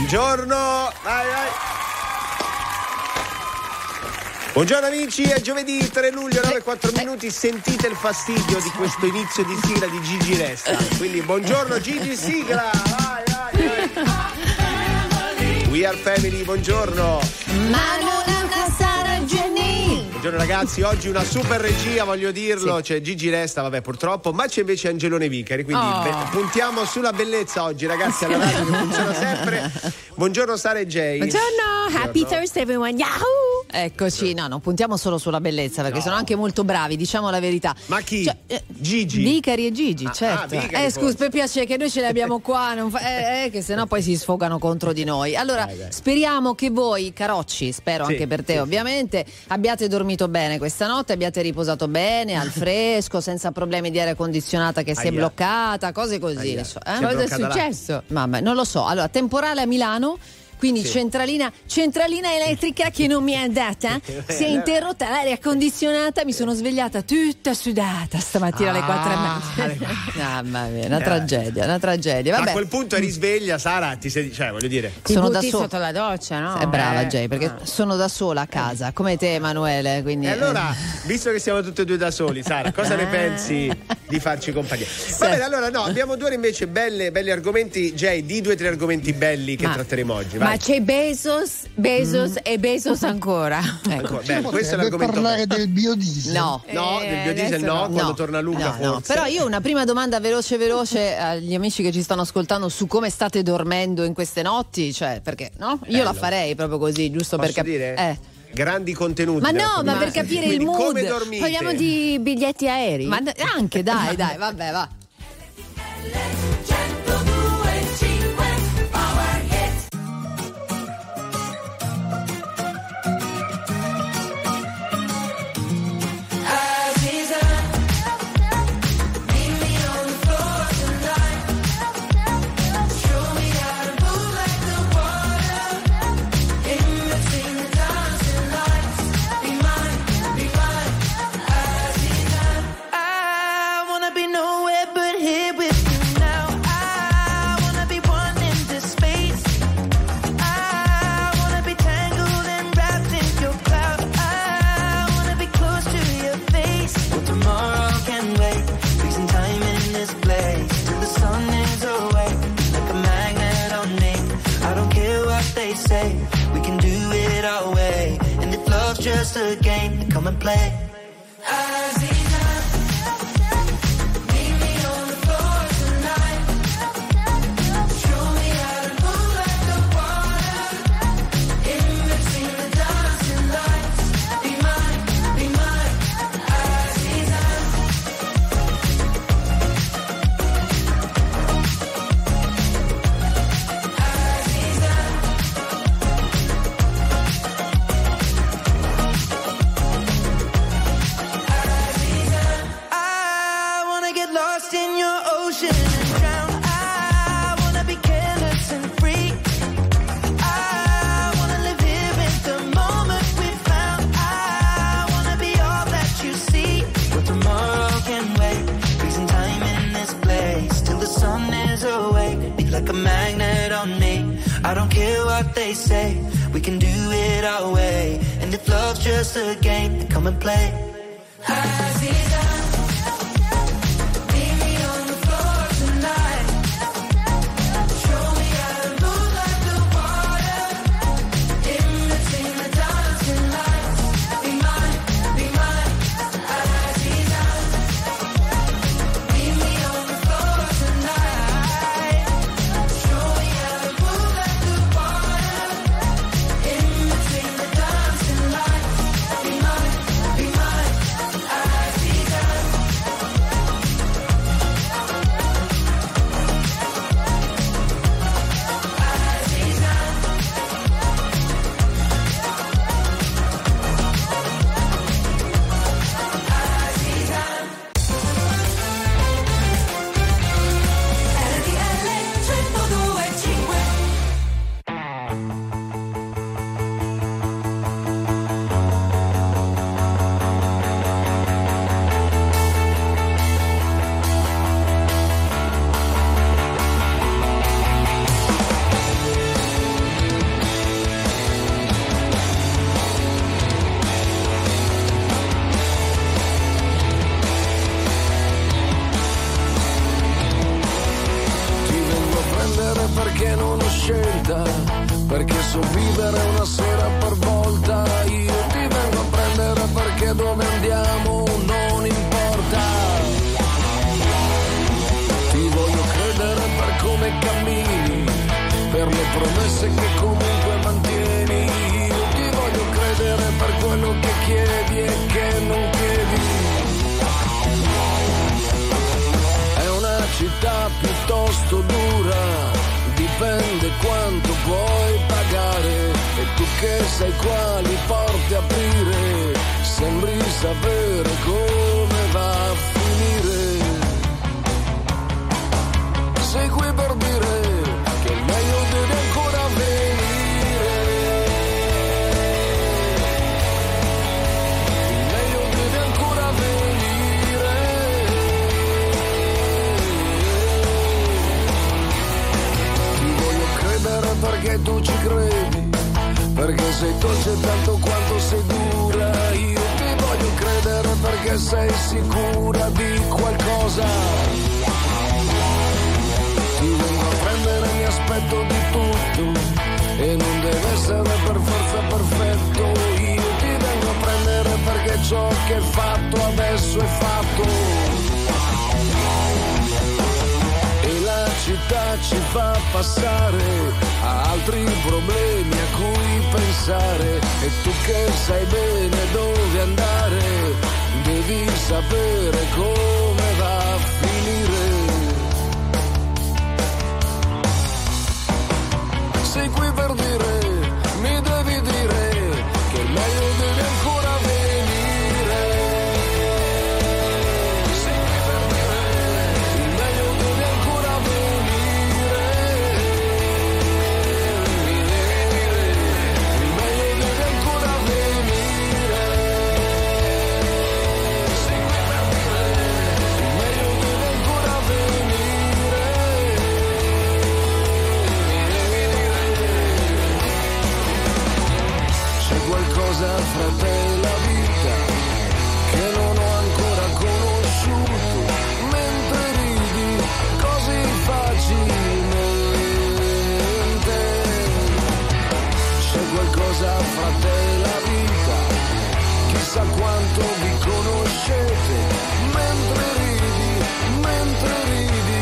Buongiorno, vai. Buongiorno amici, è giovedì 3 luglio 9:04 minuti. Sentite il fastidio di questo inizio di sigla di Gigi Resta. Quindi buongiorno Gigi, sigla, vai. We are family, buongiorno. Buongiorno ragazzi, oggi una super regia, voglio dirlo, c'è Gigi Resta, vabbè purtroppo, ma c'è invece Angelone Vicari, quindi puntiamo sulla bellezza oggi ragazzi alla radio che funziona sempre. Buongiorno Sara e Jay. Buongiorno, happy Thursday everyone, yahoo! Eccoci, no, non puntiamo solo sulla bellezza perché sono anche molto bravi, diciamo la verità. Ma chi? Gigi? Vicari e Gigi, certo. Vicari, scusa, per piacere che noi ce li abbiamo qua, che sennò poi si sfogano contro di noi. Allora, speriamo che voi, carocci, spero anche per te ovviamente, abbiate dormito bene questa notte, abbiate riposato bene, al fresco, senza problemi di aria condizionata che si è bloccata, cose così. Cosa è successo? Mamma, non lo so. Allora, temporale a Milano. Quindi centralina elettrica che non mi è andata, si è interrotta l'aria condizionata, mi sono svegliata tutta sudata stamattina alle 4:30. Mamma mia, una tragedia. Vabbè. A quel punto eri sveglia, Sara, voglio dire. Sono da sola sotto la doccia, no? È brava Jay, perché sono da sola a casa, come te Emanuele, quindi. E allora, visto che siamo tutti e due da soli, Sara, cosa ne pensi di farci compagnia? Va bene, allora abbiamo due invece belli argomenti. Jay, di 2 o 3 argomenti belli che tratteremo oggi. Vai. Ma c'è Bezos e Bezos ancora. Ecco. Questo è l'argomento. Parlare del biodiesel. No, del biodiesel quando torna Luca forse. No. Però io una prima domanda veloce agli amici che ci stanno ascoltando su come state dormendo in queste notti, cioè perché io la farei proprio così, giusto Posso per dire? Grandi contenuti. Ma no, ma per capire il mood. Come dormite? Parliamo di biglietti aerei. Ma anche dai, vabbè, va. Just a game, come and play. They say we can do it our way, and if love's just a game, then come and play. perché non ho scelta, perché so vivere una sera per volta. Io ti vengo a prendere perché dove andiamo non importa. Ti voglio credere per come cammini, per le promesse che comunque mantieni. Io ti voglio credere per quello che chiedi e che non chiedi. È una città piuttosto dura, dipende quanto puoi pagare. E tu che sai quali porte aprire, sembri sapere come va a finire. Sei qui per dire che il meglio deve ancora venire. Il meglio deve ancora venire. Ti voglio credere perché tu ci credi, perché sei dolce tanto quanto sei dura. Io ti voglio credere perché sei sicura di qualcosa. Ti vengo a prendere, mi aspetto di tutto e non deve essere per forza perfetto. Io ti vengo a prendere perché ciò che è fatto adesso è fatto. E la città ci fa passare a altri problemi a cui pensare. E tu che sai bene dove andare, devi sapere come va a finire. Sei qui per dire, mi devi dire che il meglio deve ancora venire. Sei qui per dire, il meglio deve ancora venire. Il meglio deve ancora venire. Sei qui per dire, il meglio deve ancora venire. Qualcosa fra te e la vita che non ho ancora conosciuto, mentre ridi così facilmente. C'è qualcosa fra te e la vita, chissà quanto vi conoscete, mentre ridi, mentre ridi.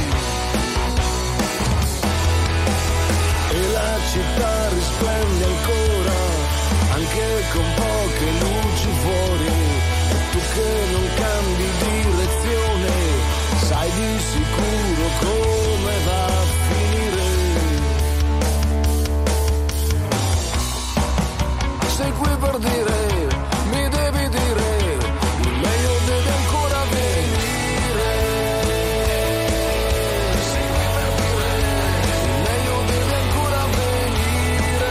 E la città risplende ancora, anche con poche luci fuori. E tu che non cambi direzione, sai di sicuro come va a finire. Sei qui per dire, mi devi dire, il meglio deve ancora venire. Sei qui per dire, il meglio deve ancora venire.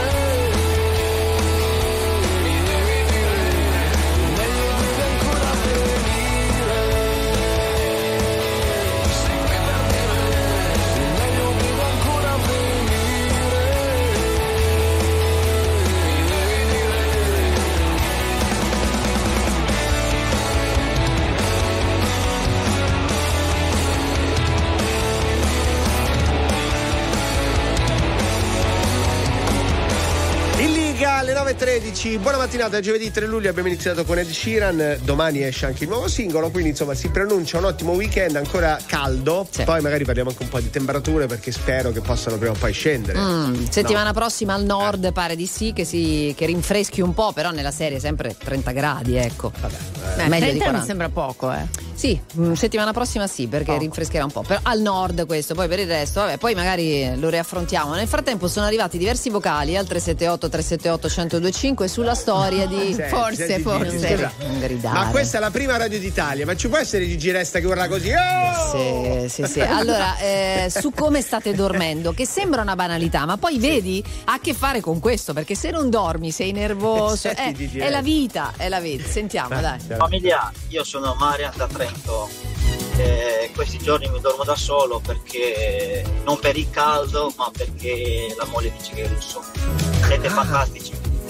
Alle 9.13, buona mattinata, giovedì 3 luglio abbiamo iniziato con Ed Sheeran, domani esce anche il nuovo singolo, quindi insomma si preannuncia un ottimo weekend, ancora caldo, sì. Poi magari parliamo anche un po' di temperature perché spero che possano prima o poi scendere. Settimana prossima al nord pare di sì, che rinfreschi un po', però nella serie sempre 30 gradi, ecco. Vabbè, meglio 30 di 40. mi sembra poco, Sì, settimana prossima sì, perché rinfrescherà un po', però al nord questo, poi per il resto, vabbè, poi magari lo riaffrontiamo. Nel frattempo sono arrivati diversi vocali al 378 378 1025 sulla storia di forse non gridare. Ma questa è la prima radio d'Italia, ma ci può essere Gigi Resta che urla così? Oh! Sì. Allora, su come state dormendo, che sembra una banalità, ma poi vedi ha a che fare con questo, perché se non dormi sei nervoso, è la vita. Sentiamo, dai. Famiglia, io sono Marian da Trento. Questi giorni mi dormo da solo perché non per il caldo ma perché la moglie dice che è russo. Siete fantastici.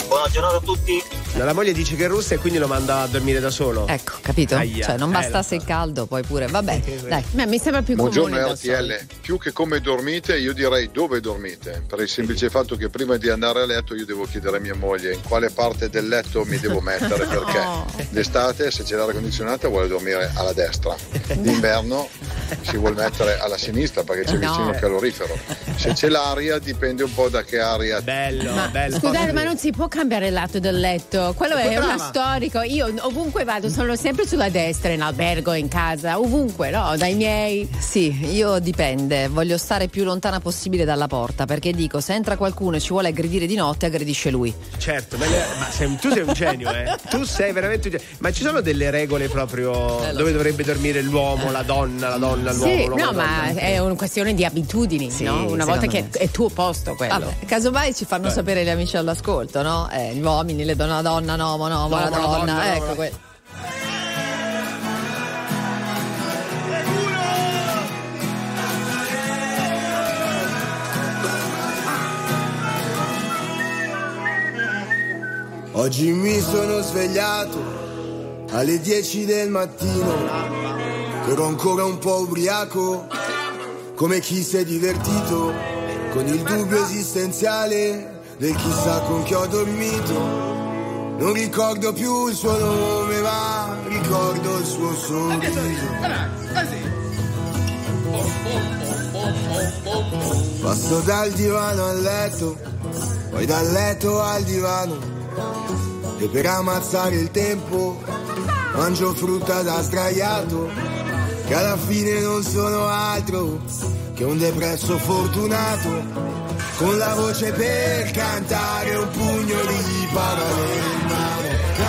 Buona giornata a tutti. La moglie dice che è russa e quindi lo manda a dormire da solo. Ecco, capito? Aia. Cioè, non bastasse il caldo, poi pure. Vabbè, dai. Ma mi sembra più Buongiorno comune da RTL, più che come dormite io direi dove dormite, per il semplice fatto che prima di andare a letto io devo chiedere a mia moglie in quale parte del letto mi devo mettere, perché d'estate se c'è l'aria condizionata vuole dormire alla destra, d'inverno si vuole mettere alla sinistra perché c'è vicino il calorifero, se c'è l'aria dipende un po' da che aria. Bello. Scusate, ma non si può cambiare il lato del letto, quello è brava. una storico. Io ovunque vado sono sempre sulla destra, in albergo, in casa, ovunque, no? Dai miei. Sì, io dipende, voglio stare più lontana possibile dalla porta, perché dico, se entra qualcuno e ci vuole aggredire di notte, aggredisce lui. Certo, ma tu sei un genio, tu sei veramente un genio. Ma ci sono delle regole proprio dove dovrebbe dormire l'uomo, la donna, l'uomo, Sì, l'uomo, no, la ma donna? è una questione di abitudini, Sì, no? Una volta che secondo me è tuo posto quello. Vabbè, casomai ci fanno sapere gli amici all'ascolto, no? Gli uomini, le donne, la donna, no, la donna, ecco quello. Oggi mi sono svegliato alle 10 del mattino, ero ancora un po' ubriaco, come chi si è divertito, con il dubbio esistenziale del chissà con chi ho dormito. Non ricordo più il suo nome, ma ricordo il suo sorriso. Passo dal divano al letto, poi dal letto al divano, e per ammazzare il tempo mangio frutta da sdraiato, che alla fine non sono altro che un depresso fortunato, con la voce per cantare un pugno di parole in mano.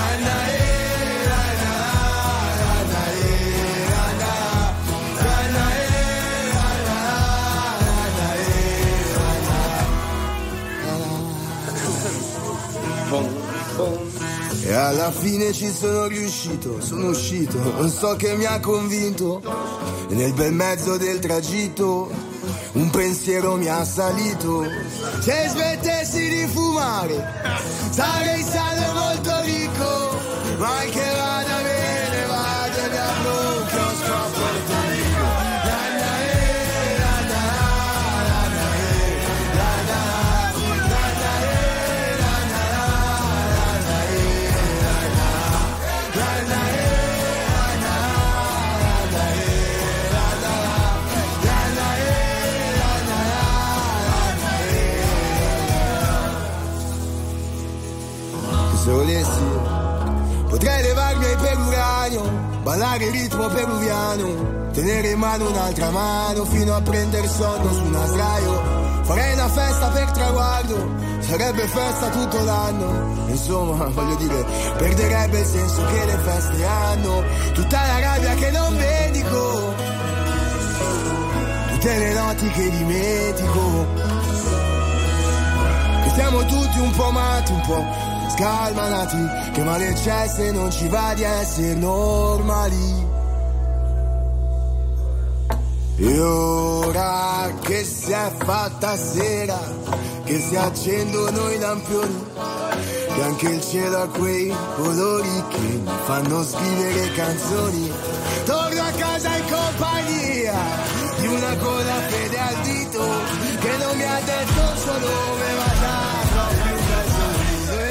E alla fine ci sono riuscito, sono uscito, non so che mi ha convinto, e nel bel mezzo del tragitto un pensiero mi ha assalito. Se smettessi di fumare sarei sano e molto ricco, ma che vada bene, vado e mi apro che ho scoperto il se volessi potrei levarmi ai peruranio, ballare il ritmo peruviano, tenere in mano un'altra mano fino a prendere sonno su una sdraio. Farei una festa per traguardo, sarebbe festa tutto l'anno. Insomma, voglio dire, perderebbe il senso che le feste hanno. Tutta la rabbia che non vendico, tutte le noti che dimentico, che siamo tutti un po' matti, un po' scalmanati, che male c'è se non ci va di essere normali. E ora che si è fatta sera, che si accendono i lampioni, che anche il cielo ha quei colori che mi fanno scrivere canzoni, torno a casa in compagnia di una con la fede al dito, che non mi ha detto il suo nome, ma già più bel sorriso.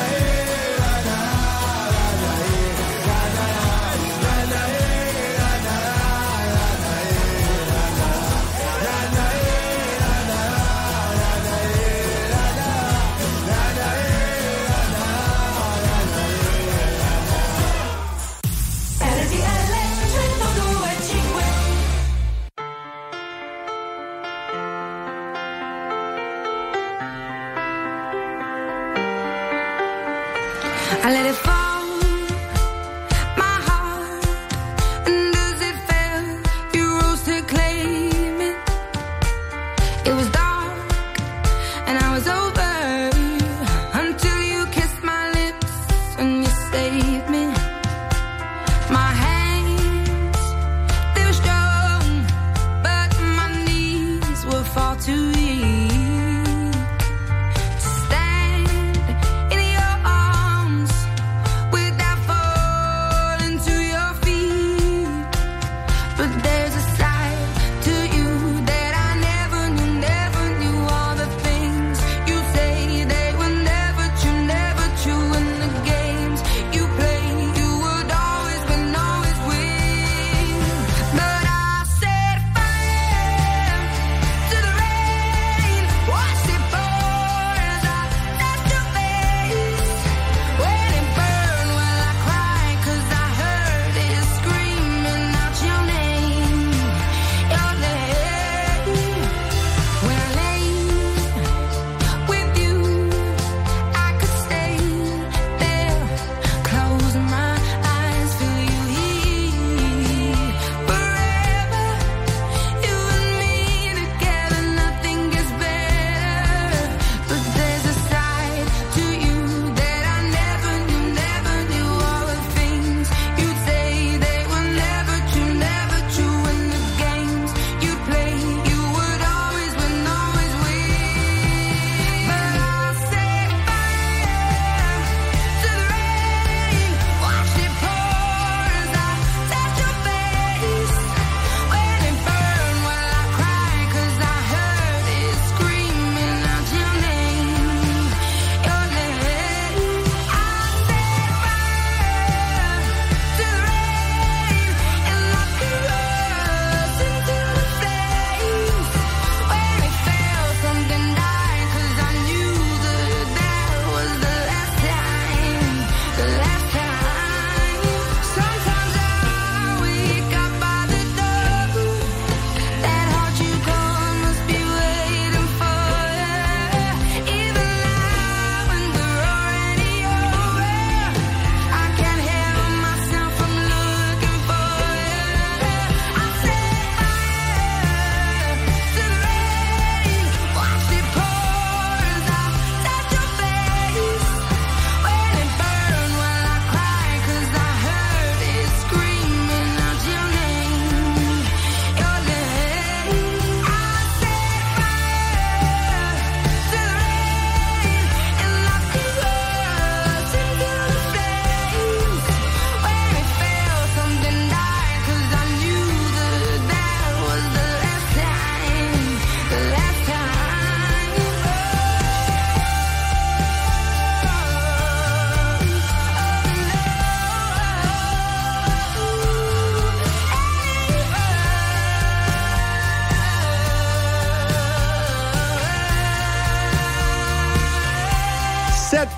I let it fall, my heart, and as it fell, you rose to claim it. It was dark, and I was over, until you kissed my lips, and you saved me. My hands, they were strong, but my knees were far too weak to stand in your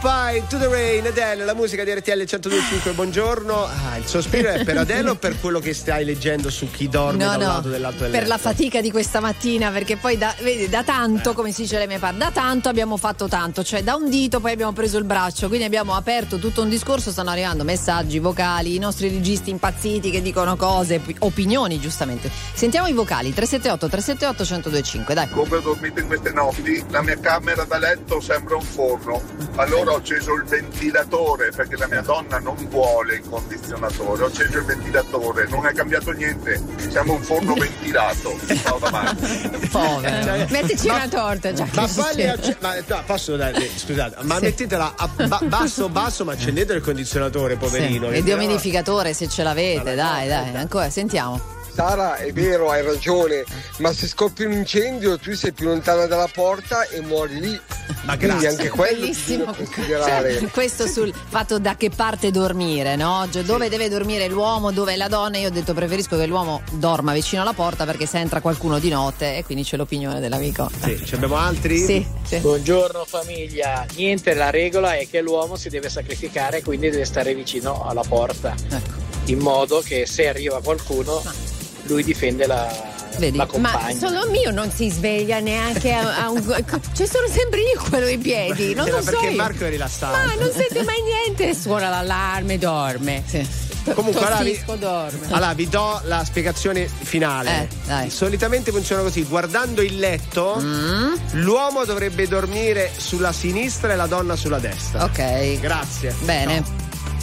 Goodbye to the Rain, Adele, la musica di RTL 102.5. Buongiorno. Il sospiro è per Adele o per quello che stai leggendo su chi dorme da un lato dell'altro del letto? Per la fatica di questa mattina, perché poi vedi, da tanto, come si dice le mie parti, da tanto abbiamo fatto tanto, cioè da un dito poi abbiamo preso il braccio, quindi abbiamo aperto tutto un discorso, stanno arrivando messaggi vocali, i nostri registi impazziti che dicono cose, opinioni giustamente. Sentiamo i vocali, 378 378 1025, dai. Come ho dormito in queste notti? La mia camera da letto sembra un forno, allora ho acceso il ventilatore perché la mia donna non vuole il condizionatore, ho acceso il ventilatore, non è cambiato niente, siamo un forno ventilato. Povero. Mettici una torta, già. Posso dare, scusate, ma mettetela a basso, ma accendete il condizionatore, poverino. E dehumidificatore se ce l'avete, dai, ancora sentiamo. Sara, è vero, hai ragione, ma se scoppia un incendio tu sei più lontana dalla porta e muori lì. Ma quindi anche quello bellissimo. bisogna considerare. Cioè, questo sul fatto da che parte dormire, no? Cioè, dove deve dormire l'uomo, dove la donna. Io ho detto preferisco che l'uomo dorma vicino alla porta perché se entra qualcuno di notte, e quindi c'è l'opinione dell'amico. Sì, ci abbiamo altri? Sì. Buongiorno famiglia. Niente, la regola è che l'uomo si deve sacrificare, quindi deve stare vicino alla porta, in modo che se arriva qualcuno lui difende la compagna. Ma solo mio non si sveglia neanche a un. Cioè sono sempre io quello in piedi, non lo so. Perché io. Marco è rilassato. Ma non sente mai niente, suona l'allarme, dorme. Sì. Comunque dorme. Allora vi do la spiegazione finale. Dai. Solitamente funziona così: guardando il letto, l'uomo dovrebbe dormire sulla sinistra e la donna sulla destra. Ok. Grazie. Bene.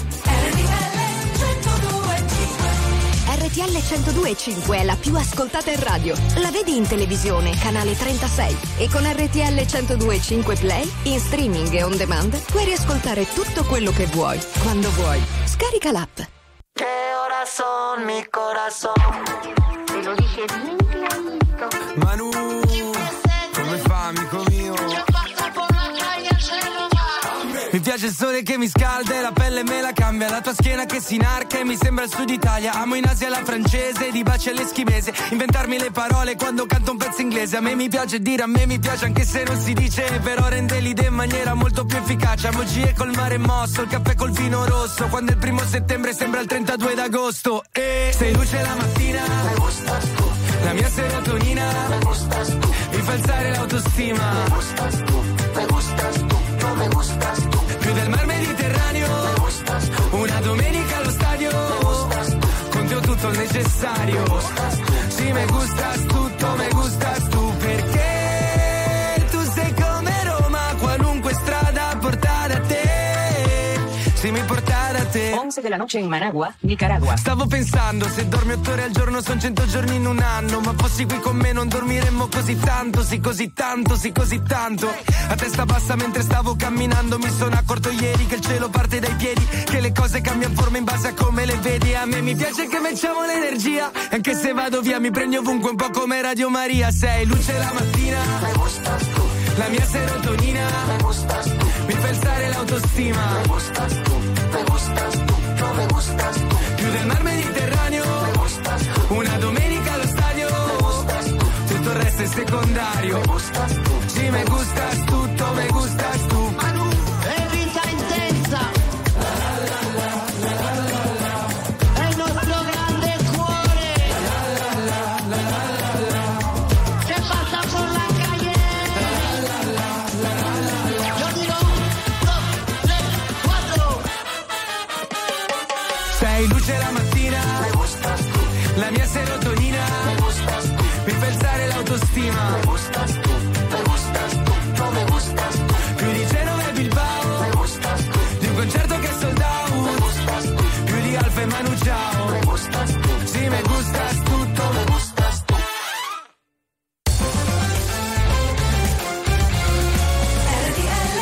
RTL 102.5 è la più ascoltata in radio. La vedi in televisione, canale 36. E con RTL 102.5 Play, in streaming e on demand, puoi riascoltare tutto quello che vuoi, quando vuoi. Scarica l'app. Que horas son, mi corazón? Te lo dije bien clarito. Manu, come fa, amico mio? Mi piace il sole che mi scalda e la pelle me la cambia. La tua schiena che si inarca e mi sembra il sud Italia. Amo in Asia la francese, di baci all'eschimese. Inventarmi le parole quando canto un pezzo inglese. A me mi piace dire, a me mi piace anche se non si dice. Però rende l'idea in maniera molto più efficace. Amo G col mare mosso, il caffè col vino rosso. Quando è il 1 settembre sembra il 32 d'agosto. E sei luce la mattina, me gustas tu. La mia serotonina, me gustas tu. Mi fa alzare l'autostima, me gustas tu, me gustas tu, no me gustas tu. Più del mar Mediterraneo, me gustas tu. Una domenica allo stadio, me gustas tu. Con te ho tutto il necessario, me gustas tu. Sì, me gustas tutto, me gustas tu. Perché tu sei come Roma, qualunque strada porta da te. Sì, mi porta da te. 11 della noche in Managua, Nicaragua. Stavo pensando, se dormi 8 ore al giorno son 100 giorni in un anno. Ma fossi qui con me non dormiremmo così tanto. Sì, così tanto, sì, così tanto. A testa bassa mentre stavo camminando mi sono accorto ieri che il cielo parte dai piedi, che le cose cambiano forma in base a come le vedi. A me mi piace che facciamo l'energia, anche se vado via mi prendi ovunque un po' come Radio Maria. Sei luce la mattina, me gustas tu. La mia serotonina, me gustas tu. Mi fa alzare l'autostima, me gustas tu, me gustas tu, no me gustas tu. Più del mar Mediterraneo, me gustas tu. Una domenica allo stadio, me gustas tu. Tutto il resto è secondario, me gustas tu. Sì, me gustas tutto, me gustas tu. Manu, è vita intensa. È il nostro grande cuore. Che passa por la calle. Yo digo 1, 2, 3, 4. Sei luce la mattina, me gustas tu. La mia serotonina, me gustas tu. Mi fa alzare l'autostima, me gustas tu, me gustas tu, no me gustas tu. Più di Genova e Bilbao, me gustas tu. Di un concerto che è sold out, me gustas tu. Più di Alfa e Manu Ciao, me gustas tu. Sì, me gustas tutto, me gustas tu. RTL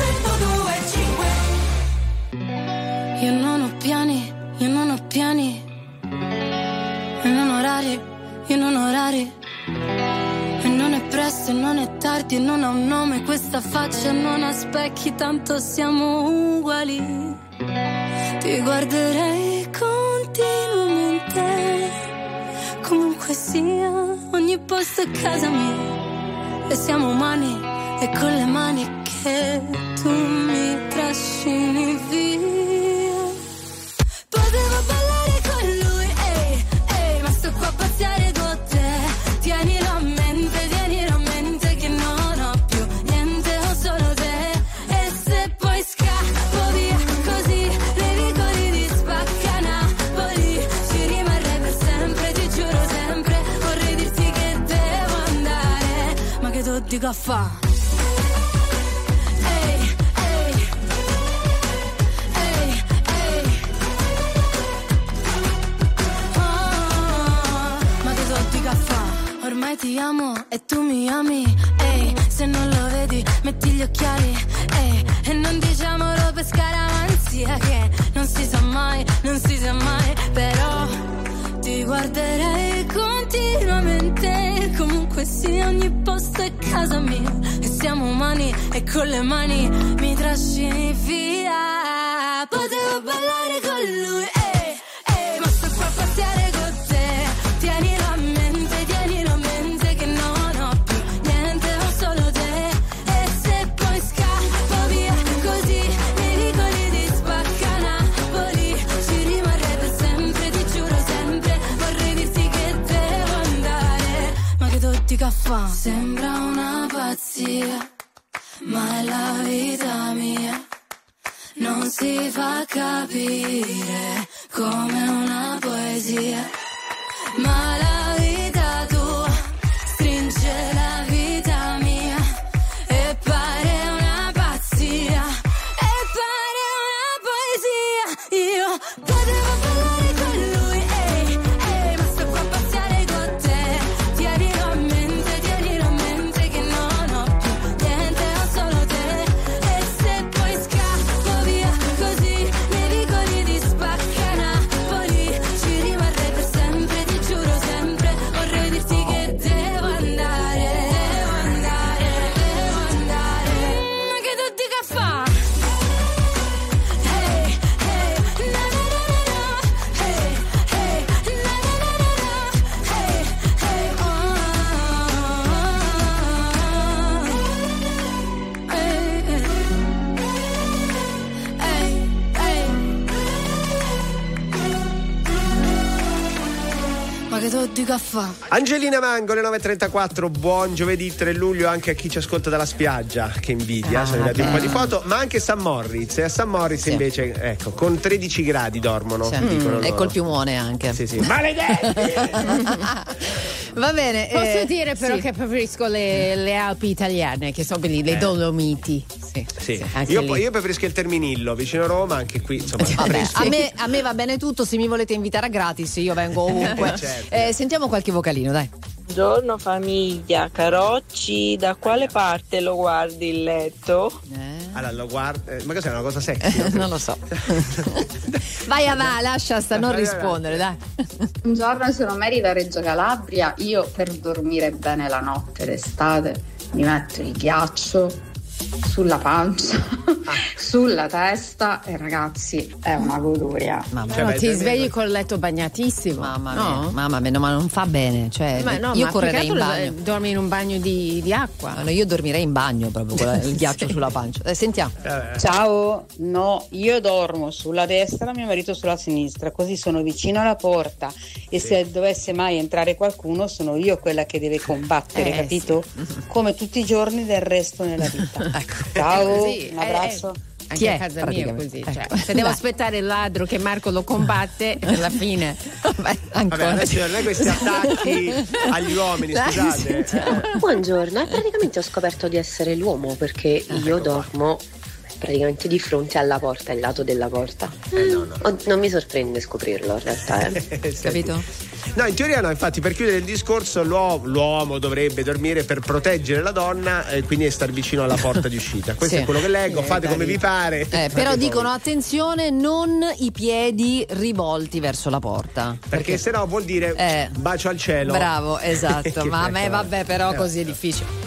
102.5. Io non ho piani, io non ho piani. E non orari, io non ho orari. E non è presto, e non è tardi, e non ha un nome questa faccia, non ha specchi, tanto siamo uguali. Ti guarderei continuamente, comunque sia, ogni posto è casa mia. E siamo umani, e con le mani che e tu mi trascini via. Potevo ballare con lui, ehi, ehi, ma sto qua a pazziare con te. Tienilo a mente che non ho più niente, ho solo te. E se poi scappo via così, nei vicoli di Spacca Napoli, ci rimarrei per sempre, ti giuro sempre. Vorrei dirti che devo andare, ma che tu dico a fa'? Ormai ti amo e tu mi ami, ehi, se non lo vedi metti gli occhiali, ehi, e non diciamolo per scaramanzia che non si sa mai, però ti guarderei continuamente, comunque sia ogni posto è casa mia, e siamo umani e con le mani mi trascini via. Potevo ballare con lui, ehi, ma sto qua a pazziare con te, tienilo a mente che non ho più niente, ho solo te. E se poi scappo via così, nei vicoli di Spacca Napoli, ci rimarrei per sempre, ti giuro sempre. Vorrei dirti che devo andare, ma che tutti caffè. Sembra una pazzia, ma è la vita mia. Non si fa capire come una poesia, ma la vita tua stringe la vita mia e pare una pazzia, e pare una poesia. Io potevo ballare con lui, ehi, ma sto qua a pazziare con te. Tienilo a mente che non ho più niente, ho solo te. E se poi scappo via così, nei vicoli di Spacca Napoli, ci rimarrei per sempre, ti giuro sempre. Vorrei dirti che devo andare, ma che tu dica fa? Hey, hey, na na na na, hey, hey, na na na na, hey, hey, ma che tu dica fa? Angelina Mango, le 9.34, buon giovedì 3 luglio anche a chi ci ascolta dalla spiaggia, che invidia, sono arrivati un po' di foto, ma anche San Moritz, e a San Moritz invece, ecco, con 13 gradi dormono, dicono E loro. col piumone anche. Sì. Maledetti! Va bene. Posso dire però sì. che preferisco le Alpi italiane, che sono quelli, le Dolomiti. Sì. Anche Io lì. preferisco il Terminillo, vicino Roma, anche qui, insomma, Vabbè, fresco. a me va bene tutto, se mi volete invitare a gratis io vengo ovunque. Certo. Sentiamo qualche vocalino, dai. Buongiorno famiglia, Carocci, da quale parte lo guardi il letto? Allora lo guardo, ma cos'è, una cosa sexy? Non lo so. Vai avanti, lascia sta, non rispondere, dai. Buongiorno, sono Mary da Reggio Calabria. Io per dormire bene la notte d'estate mi metto il ghiaccio sulla pancia, sulla testa, e ragazzi è una goduria. Ti svegli col letto bagnatissimo. Mamma mia, no, ma non fa bene, cioè, io correrei in bagno. Dormi in un bagno di acqua. No, io dormirei in bagno proprio con il ghiaccio sulla pancia. Sentiamo. Ciao, no, io dormo sulla destra, mio marito sulla sinistra, così sono vicino alla porta e se dovesse mai entrare qualcuno sono io quella che deve combattere, capito? Come tutti i giorni del resto nella vita. Ciao, Così, un abbraccio. Anche a casa mia è così, cioè, se devo aspettare il ladro che Marco lo combatte, alla fine Vabbè, adesso non è questi attacchi agli uomini, scusate. Buongiorno, praticamente ho scoperto di essere l'uomo perché io dormo praticamente di fronte alla porta, il lato della porta. Non mi sorprende scoprirlo in realtà. Capito? No, in teoria no, infatti per chiudere il discorso l'uomo dovrebbe dormire per proteggere la donna e quindi star vicino alla porta di uscita. Questo è quello che leggo, fate come vi pare. Però dicono attenzione, non i piedi rivolti verso la porta. Perché sennò vuol dire bacio al cielo. Bravo, esatto. Ma a me vabbè, però così è difficile.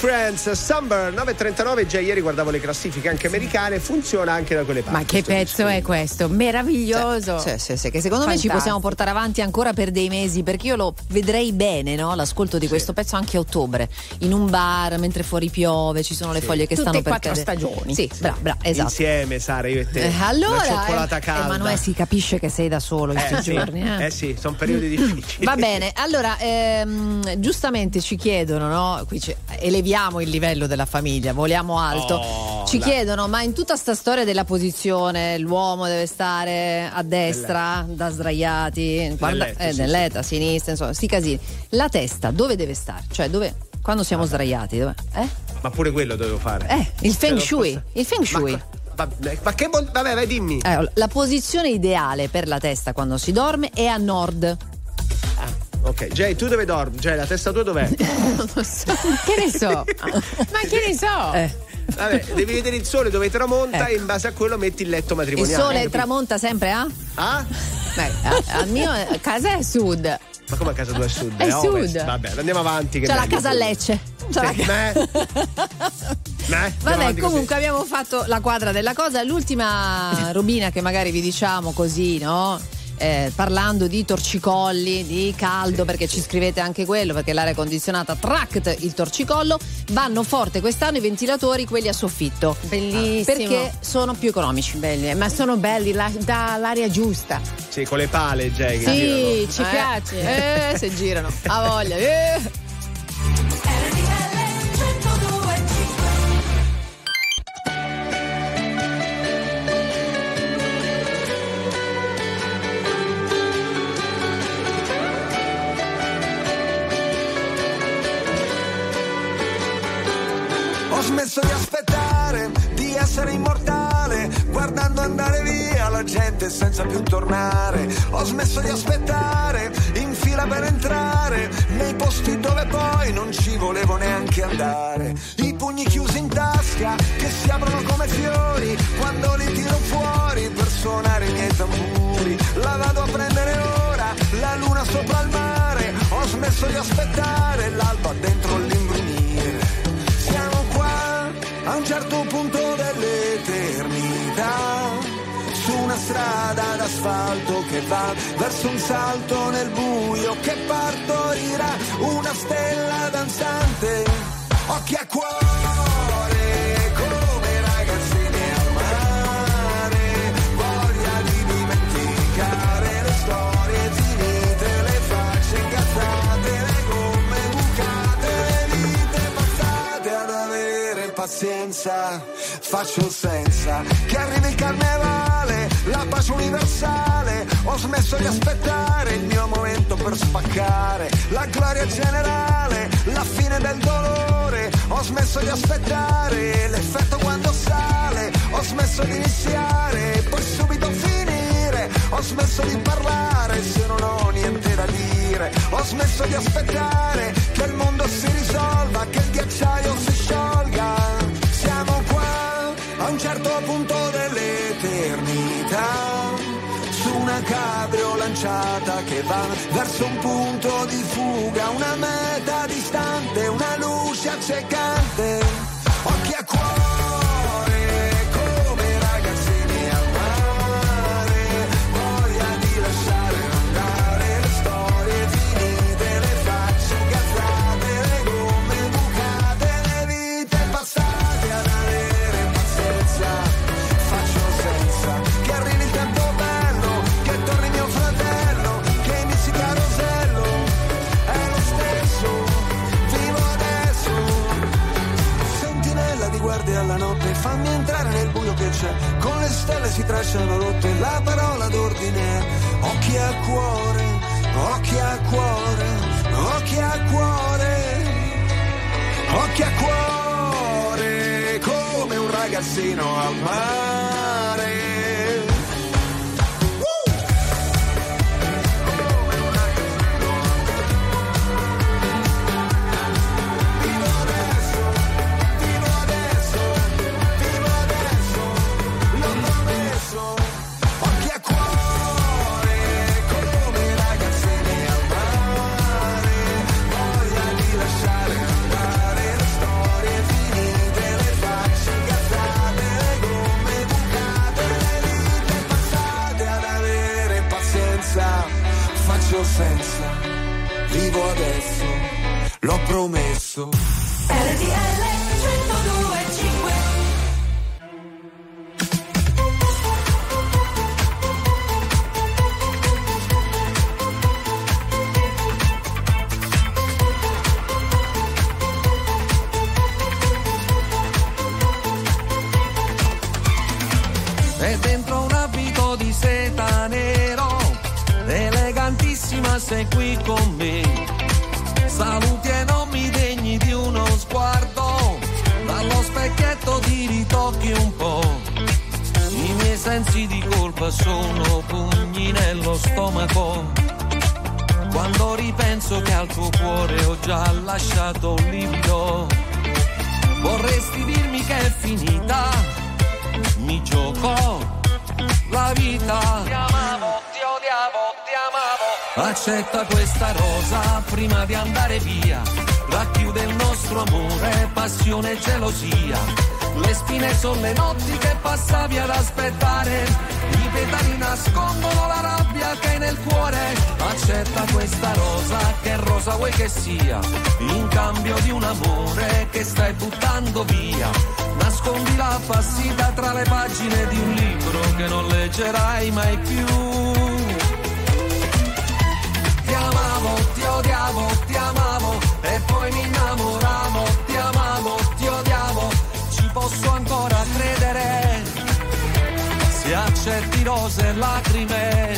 Friends, Summer 9:39. Già ieri guardavo le classifiche anche americane, funziona anche da quelle parti. Ma che pezzo è questo? Meraviglioso. Sì, che secondo me ci possiamo portare avanti ancora per dei mesi, perché io lo vedrei bene, no? L'ascolto di questo pezzo anche a ottobre, in un bar mentre fuori piove, ci sono le foglie che tutte stanno per 4 cadere. stagioni. Sì, brava, esatto. Insieme, Sara, io e te. Allora, una cioccolata calda. Emanuele, si capisce che sei da solo in questi giorni. Sì, sono periodi difficili. Va bene, allora giustamente ci chiedono, no? Qui eleviamo il livello della famiglia, voliamo alto. Ci chiedono, ma in tutta sta storia della posizione l'uomo deve stare a destra, da sdraiati, nel letto, a sinistra, insomma, sti casini. La testa dove deve stare? Cioè quando siamo sdraiati, dove? Ma pure quello dovevo fare. Il Feng Shui. Il Feng Shui. Ma che vabbè, vai, dimmi. La posizione ideale per la testa quando si dorme è a nord. Ok, Jay, tu dove dormi? Jay, la testa tua dov'è? Non lo so. Che ne so? Ma che ne so? Vabbè, devi vedere il sole dove tramonta e in base a quello metti il letto matrimoniale. Il sole tramonta sempre a? Al mio casa è a sud. Ma come a casa tua è sud? È sud. Vabbè, andiamo avanti. C'è la casa a Lecce. Vabbè, comunque abbiamo fatto la quadra della cosa. L'ultima robina che magari vi diciamo così, no? Parlando di torcicolli, di caldo, perché ci scrivete anche quello, perché l'aria condizionata tract il torcicollo, vanno forte quest'anno i ventilatori, quelli a soffitto. Bellissimo. Perché sono più economici. Belli, ma sono belli, dà l'aria giusta. Sì, con le pale, Jay. Sì, ci piace. Se girano. A voglia. Ho smesso di aspettare, di essere immortale, guardando andare via la gente senza più tornare. Ho smesso di aspettare, in fila per entrare, nei posti dove poi non ci volevo neanche andare. I pugni chiusi in tasca, che si aprono come fiori, quando li tiro fuori per suonare i miei tamburi. La vado a prendere ora, la luna sopra il mare. Ho smesso di aspettare, l'alba dentro l'imbrunire. Siamo qua, a un certo punto dell'eternità, su una strada d'asfalto che va verso un salto nel buio che partorirà una stella danzante. Occhi a cuore, come ragazzini al mare, voglia di dimenticare le storie finite, le facce incazzate, le gomme bucate, le vite passate ad avere pazienza. Faccio senza che arrivi il carnevale, la pace universale. Ho smesso di aspettare il mio momento per spaccare, la gloria generale, la fine del dolore. Ho smesso di aspettare l'effetto quando sale. Ho smesso di iniziare, poi subito finire. Ho smesso di parlare se non ho niente da dire. Ho smesso di aspettare che il mondo si risolva, che il ghiacciaio si sciolga. Siamo qua, a un certo punto dell'eternità, su una cabrio lanciata che va verso un punto di fuga, una meta distante, una luce accecante. Occhi a cuore, come ragazzini al mare, voglia di lasciare andare le storie finite, le facce incazzate, le gomme bucate, le vite passate ad avere pazienza. Faccio senza che arrivi il tempo bello, che torni mio fratello, che inizi carosello, è lo stesso, vivo adesso. Sentinella di guardia alla notte, fammi entrare nel buio che c'è, con le stelle si tracciano rotte, la parola d'ordine è occhi a cuore, occhi a cuore, occhi a cuore, occhi a cuore, come un ragazzino al mare. Occhi a cuore, come ragazzini al mare, voglia di lasciare andare le storie faccio senza, vivo adesso, l'ho promesso. RTL 102.5. E dentro un abito di seta nero, elegantissima sei qui con me. Saluti e non mi degni di uno sguardo, dallo specchietto ti ritocchi un po'. I miei sensi di colpa sono pugni nello stomaco, quando ripenso che al tuo cuore ho già lasciato un livido. Vorresti dirmi che è finita, mi gioco la vita. Ti amavo, ti odiavo, ti amavo. Accetta questa rosa prima di andare via, racchiude il nostro amore, passione e gelosia. Le spine sono le notti che passavi ad aspettare, i petali nascondono la rabbia che hai nel cuore. Accetta questa rosa, che rosa vuoi che sia, in cambio di un amore che stai buttando via. Nascondi la passita tra le pagine di un libro che non leggerai mai più. Ti amavo, ti odiavo, ti amavo e poi mi innamoravo. Ti amavo, ti odiavo, ci posso ancora credere, se accetti rose e lacrime.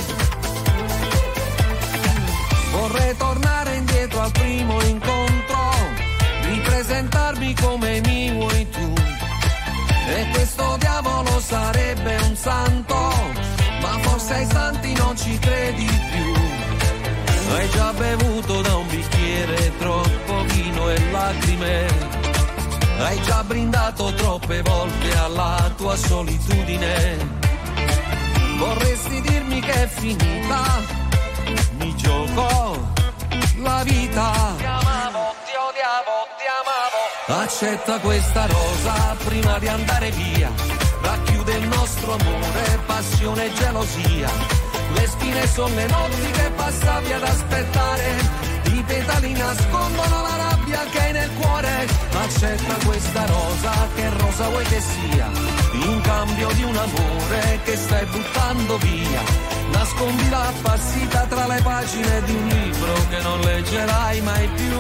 Vorrei tornare indietro al primo incontro, ripresentarmi come mi vuoi tu. E questo diavolo sarebbe un santo, ma forse ai santi non ci credi più. Hai già bevuto da un bicchiere troppo vino e lacrime, hai già brindato troppe volte alla tua solitudine. Vorresti dirmi che è finita, mi gioco la vita. Ti amavo, ti odiavo, ti amavo. Accetta questa rosa prima di andare via, racchiude il nostro amore, passione e gelosia. Le spine sono le notti che passavi ad aspettare, i petali nascondono la rabbia che hai nel cuore. Accetta questa rosa, che rosa vuoi che sia, in cambio di un amore che stai buttando via. Nascondi la passita tra le pagine di un libro che non leggerai mai più.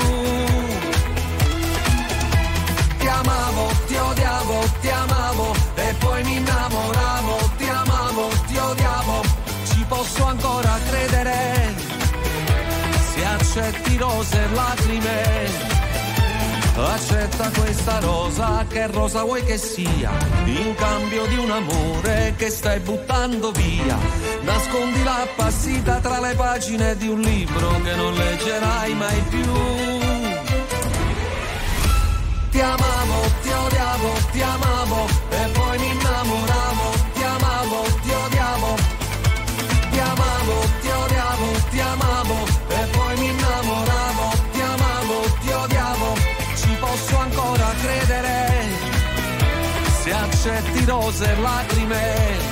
Ti amavo, ti odiavo, ti amavo e poi mi innamoravo. Ti amavo, ti odiavo, ci posso ancora credere, se accetti rose e lacrime. Accetta questa rosa, che rosa vuoi che sia, in cambio di un amore che stai buttando via. Nascondi la passita tra le pagine di un libro che non leggerai mai più. Ti amavo, ti odiavo, ti amavo e poi mi innamoravo. Ti amavo, ti odiavo, ti amavo, ti odiavo, ti amavo e poi mi innamoravo. Ti amavo, ti odiavo, ci posso ancora credere, se accetti rose e lacrime.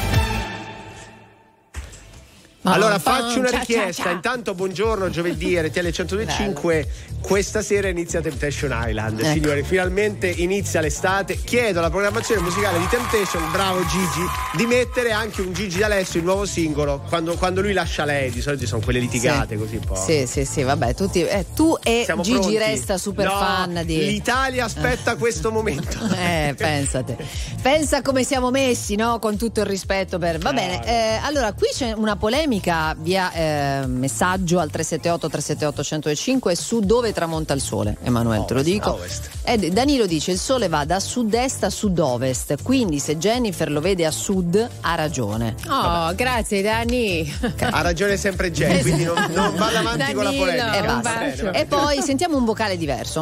Allora faccio una richiesta, intanto buongiorno giovedì RTL 102.5, questa sera inizia Temptation Island, ecco. Signori, finalmente inizia l'estate, chiedo alla programmazione musicale di Temptation, bravo Gigi, di mettere anche un Gigi D'Alessio, il nuovo singolo, quando lui lascia lei, di solito sono quelle litigate, sì. Così un po'. Sì, vabbè, tutti, tu e siamo Gigi pronti? Resta super no, fan di... L'Italia aspetta questo momento. Pensate, pensa come siamo messi, no? Con tutto il rispetto per... Va bene, allora qui c'è una polemica via messaggio al 378-378-1025 su dove tramonta il sole. Emanuele, te lo dico. Danilo dice: il sole va da sud-est a sud-ovest, quindi se Jennifer lo vede a sud ha ragione. Oh, grazie Dani. Ha ragione sempre Jenny, quindi non vada avanti Danilo, con la polemica. E poi sentiamo un vocale diverso.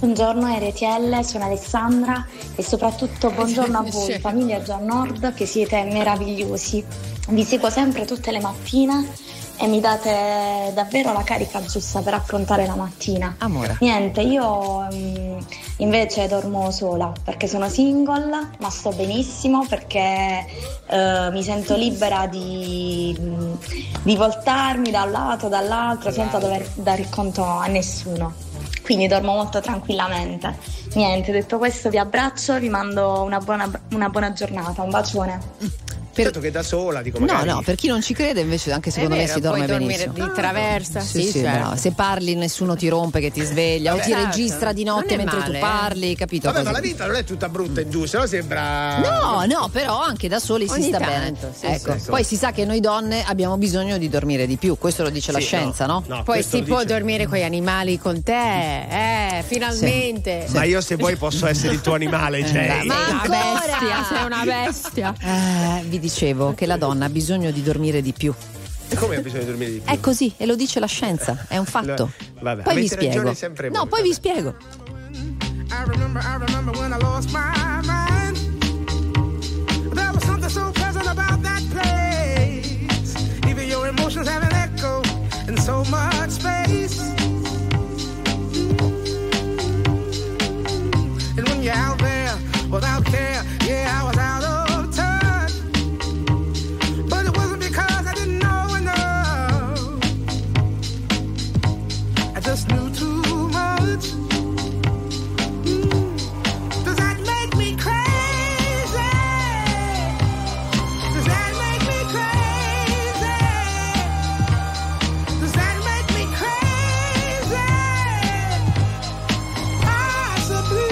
Buongiorno RTL, sono Alessandra e soprattutto buongiorno a voi, famiglia Già Nord, che siete meravigliosi. Vi seguo sempre tutte le mattine e mi date davvero la carica giusta per affrontare la mattina. Amore. Niente, io invece dormo sola perché sono single, ma sto benissimo perché mi sento libera di voltarmi da un lato, dall'altro, senza dover dare conto a nessuno. Quindi dormo molto tranquillamente. Niente, detto questo vi abbraccio, vi mando una buona giornata, un bacione. Certo che da sola, dico magari. No, per chi non ci crede invece anche secondo me si dorme benissimo. Di traversa, sì, certo. no. Se parli nessuno ti rompe che ti sveglia o ti registra di notte mentre tu parli, capito? Vabbè, ma la vita non è tutta brutta e giù, se no sembra... No, però anche da soli si sta bene. Ecco. Poi si sa che noi donne abbiamo bisogno di dormire di più, questo lo dice la scienza, no? Poi si può dormire con gli animali con te, finalmente. Ma io se vuoi posso essere il tuo animale, Jay. Ma sei una bestia. Vi dicevo che la donna ha bisogno di dormire di più. E come ha bisogno di dormire di più? È così, e lo dice la scienza, è un fatto. Vabbè, poi vi spiego. No, poi vi spiego. I remember when I lost my mind. There was something so pleasant about that place. Even your emotions have an echo in so much space. And when you're out there without care, yeah, I was out of touch. But it wasn't because I didn't know enough. I just knew too much. Does that make me crazy? Does that make me crazy? Does that make me crazy? Possibly.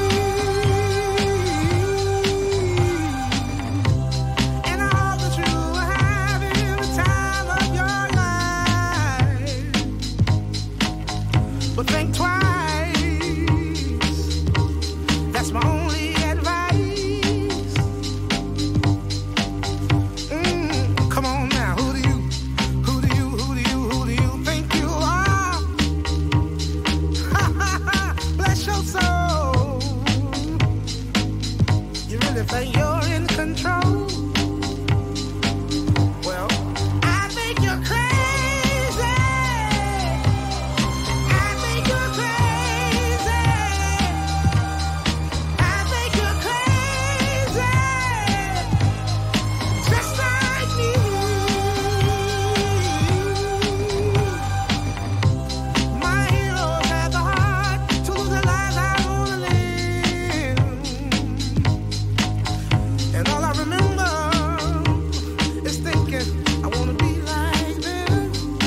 And I hope that you are having the time of your life. But think twice. That's my only advice. Come on now, who do you think you are? Bless your soul. You really think you're in control? Well, I think you're crazy. I think you're crazy. I think you're crazy, just like me. My heroes had the heart to lose their lives out on the limb, and all I remember is thinking I wanna be like them.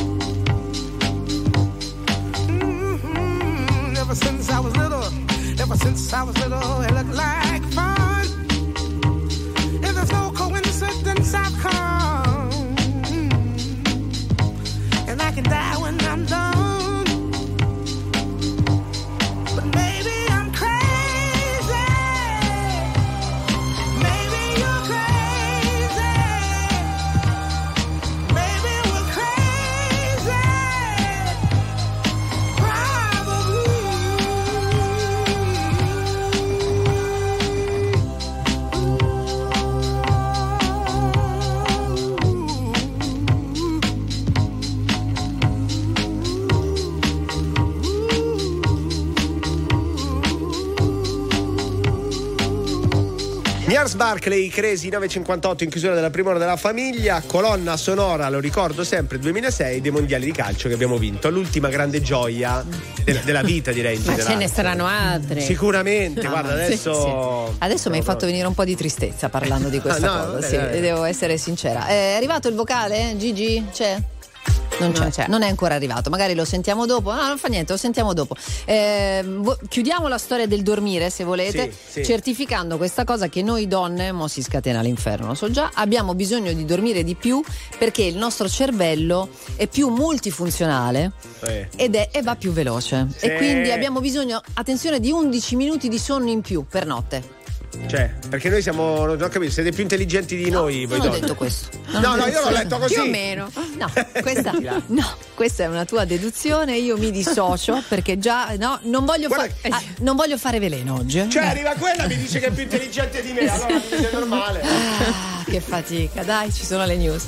Ever since I was little, it looked like fun. And there's no coincidence I've come. And I can die when I'm done. But maybe I'm crazy. Maybe you're crazy. Maybe we're crazy. Probably. Gnarls Barkley, Crazy 9:58 in chiusura della prima ora della famiglia, colonna sonora, lo ricordo sempre, 2006 dei mondiali di calcio che abbiamo vinto, l'ultima grande gioia della vita, direi in Ma generale. ce ne saranno altre. Sicuramente, guarda, adesso Sì. Adesso mi hai fatto venire un po' di tristezza parlando di questa cosa, vabbè, sì, vabbè. devo essere sincera. È arrivato il vocale, Gigi? C'è? Non c'è, non è ancora arrivato, magari lo sentiamo dopo. No, non fa niente, lo sentiamo dopo. Chiudiamo la storia del dormire, se volete, Sì. certificando questa cosa che noi donne, mo si scatena l'inferno, so già, abbiamo bisogno di dormire di più perché il nostro cervello è più multifunzionale e va più veloce. Sì. E quindi abbiamo bisogno, attenzione, di 11 minuti di sonno in più per notte. Cioè, perché noi siamo, non ho capito, siete più intelligenti di noi voi non ho donne. detto questo. No, io l'ho letto così. Più o meno. No, questa è una tua deduzione, io mi dissocio perché già non voglio fare veleno oggi. Cioè, arriva quella mi dice che è più intelligente di me, allora è normale. Che fatica, dai, ci sono le news.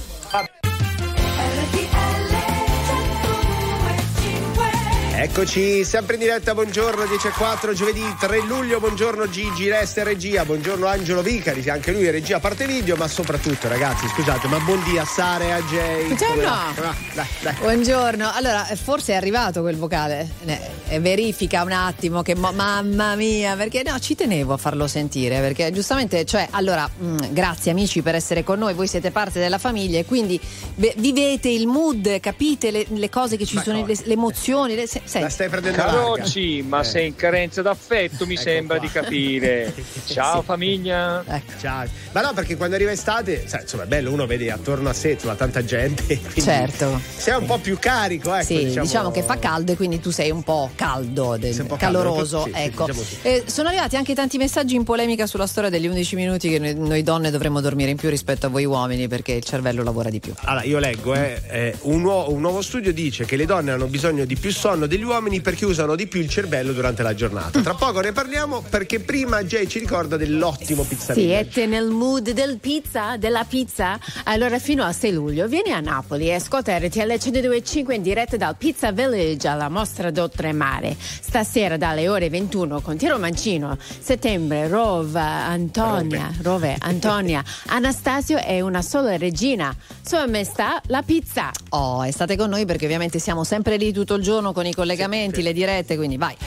Eccoci, sempre in diretta, buongiorno, 10:04, giovedì 3 luglio, buongiorno Gigi, Resta e regia, buongiorno Angelo Vicari, anche lui è regia a parte video, ma soprattutto ragazzi, scusate, ma buondì a Sara e a Jay. Buongiorno. Dai. Buongiorno, allora forse è arrivato quel vocale, verifica un attimo che mamma mia, perché no, ci tenevo a farlo sentire, perché giustamente, cioè, allora, grazie amici per essere con noi, voi siete parte della famiglia e quindi vivete il mood, capite le cose che ci sono, le emozioni, la stai prendendo Carocci, ma sei in carenza d'affetto, mi sembra di capire. Ciao famiglia. Ciao. Ma no, perché quando arriva estate, insomma, è bello, uno vede attorno a sé tanta gente. Certo. Sei un po' più carico, ecco. Sì, diciamo che fa caldo e quindi tu sei un po' caldo, caloroso. Sì, ecco. diciamo sì. Sono arrivati anche tanti messaggi in polemica sulla storia degli 11 minuti che noi donne dovremmo dormire in più rispetto a voi uomini perché il cervello lavora di più. Allora, io leggo, un nuovo studio dice che le donne hanno bisogno di più sonno degli uomini perché usano di più il cervello durante la giornata. Tra poco ne parliamo perché prima Jay ci ricorda dell'ottimo Pizza Village. Siete nel mood della pizza? Allora fino al 6 luglio vieni a Napoli e ascolta RTL 102.5 in diretta dal Pizza Village alla Mostra d'Oltremare. Stasera dalle ore 21 con Tiro Mancino, Settembre, Rove, Antonia, Anastasio e una sola regina. Sua maestà la pizza. E state con noi perché ovviamente siamo sempre lì tutto il giorno con i collegamenti, le dirette, quindi vai.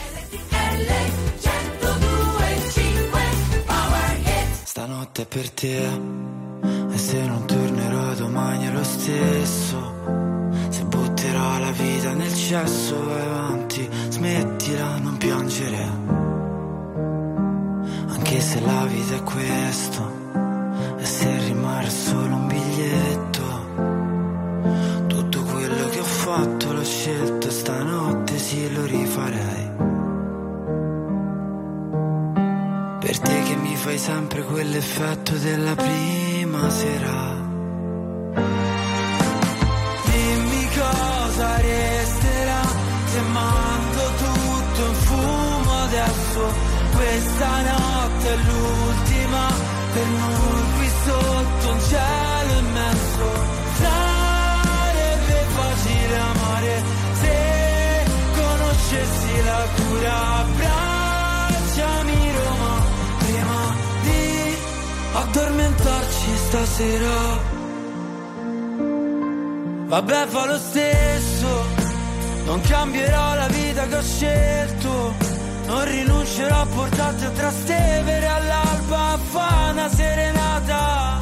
Stanotte è per te e se non tornerò domani è lo stesso. Se butterò la vita nel cesso vai avanti, smettila, non piangere. Anche se la vita è questo e se rimane solo un biglietto. Tutto quello che ho fatto l'ho scelto, stanotte sì lo rifarei. Per te che mi fai sempre quell'effetto della prima sera. Dimmi cosa resterà se mando tutto in fumo adesso. Questa notte è l'ultima per noi qui sotto un cielo immenso. Sarebbe facile amare se conoscessi la cura. Abbracciami Roma prima di addormentarci stasera. Vabbè, fa lo stesso, non cambierò la vita che ho scelto. Non rinuncerò a portarti a Trastevere all'alba a fa una serenata.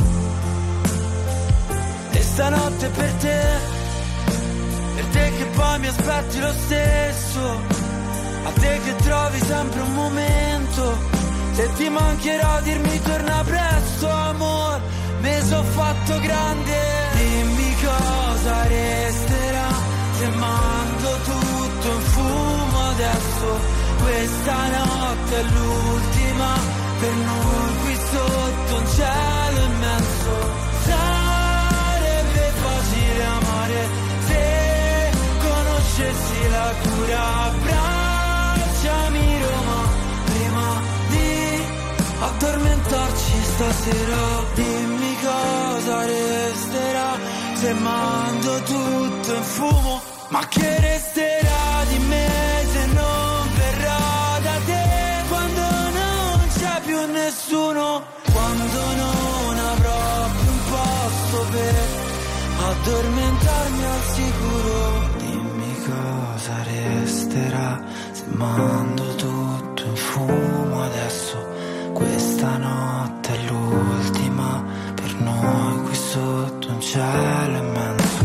E stanotte per te che poi mi aspetti lo stesso. A te che trovi sempre un momento. Se ti mancherò dirmi torna presto amor, me so fatto grande. Dimmi cosa resterà se mando tutto in fumo adesso. Questa notte è l'ultima per noi qui sotto un cielo immenso. Sarebbe facile amare se conoscessi la cura. Abbracciami Roma prima di addormentarci stasera. Dimmi cosa resterà se mando tutto in fumo. Ma che resterà di me se non verrò da te? Quando non c'è più nessuno, quando non avrò più un posto per addormentarmi al sicuro. Dimmi cosa resterà se mando tutto in fumo adesso. Questa notte è l'ultima per noi qui sotto un cielo immenso.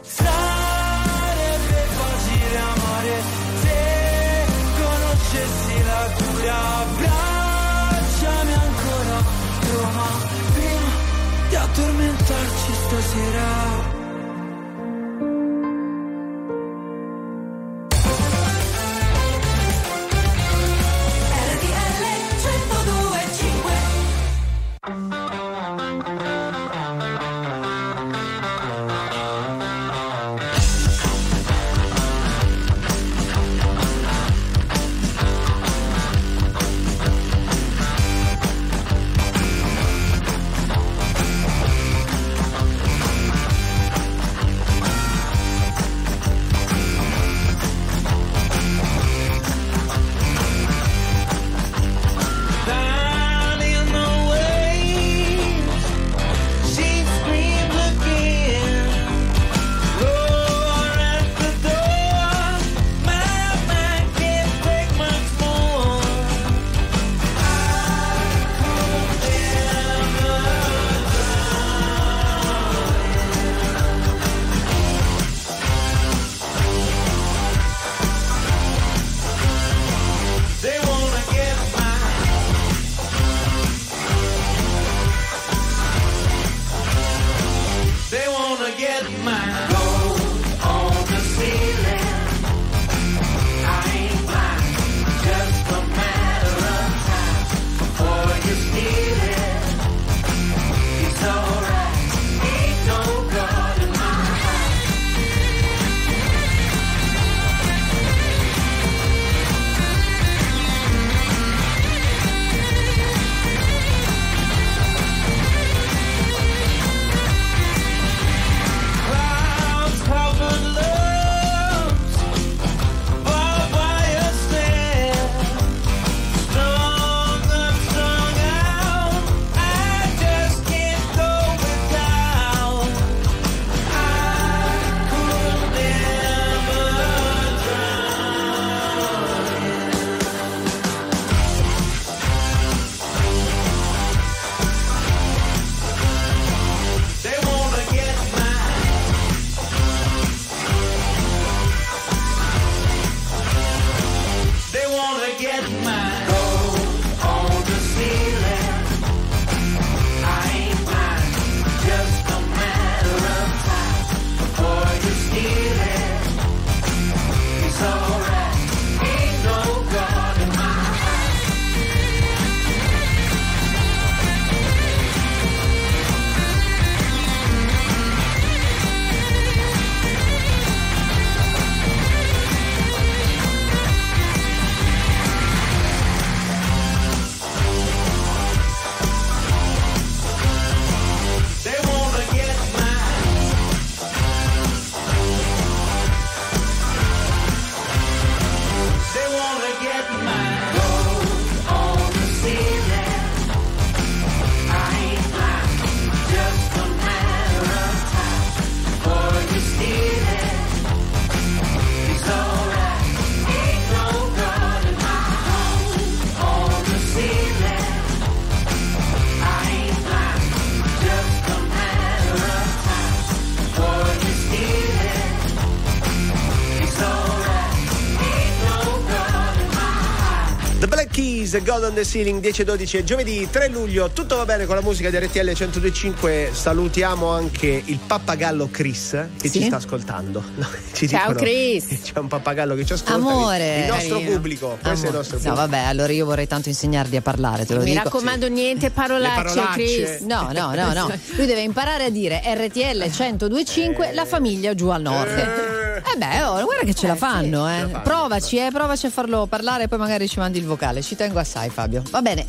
La cura, abbracciami ancora Roma prima di addormentarci stasera. RTL 102.5 get mine. Gold on the ceiling. I ain't blind, just a matter of time before you steal it. It's alright, ain't no God in my God on the Ceiling, 10-12 e giovedì 3 luglio. Tutto va bene con la musica di RTL 102.5. Salutiamo anche il pappagallo Chris che ci sta ascoltando. No, ciao Chris. C'è un pappagallo che ci ascolta. Amore. Il nostro pubblico. Questo è il nostro pubblico. No, vabbè, allora io vorrei tanto insegnargli a parlare, te lo dico. Mi raccomando, niente parolacce, Chris. No. Lui deve imparare a dire RTL 102.5, la famiglia giù al nord. Guarda che ce la fanno, Provaci a farlo parlare, poi magari ci mandi il vocale. Ci tengo assai, Fabio. Va bene,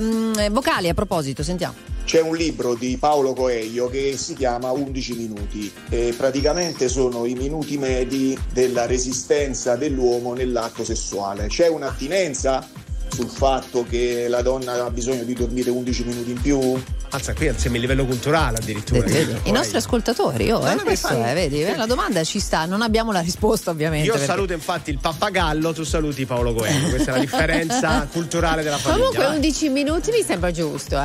vocali a proposito, sentiamo. C'è un libro di Paolo Coelho che si chiama 11 minuti e praticamente sono i minuti medi della resistenza dell'uomo nell'atto sessuale. C'è un'attinenza sul fatto che la donna ha bisogno di dormire 11 minuti in più? Anzi, qui siamo a livello culturale addirittura. I nostri ascoltatori, vedi, la domanda ci sta, non abbiamo la risposta ovviamente. Io saluto infatti il pappagallo, tu saluti Paolo Coelho, questa è la differenza culturale della famiglia. Comunque 11 minuti mi sembra giusto,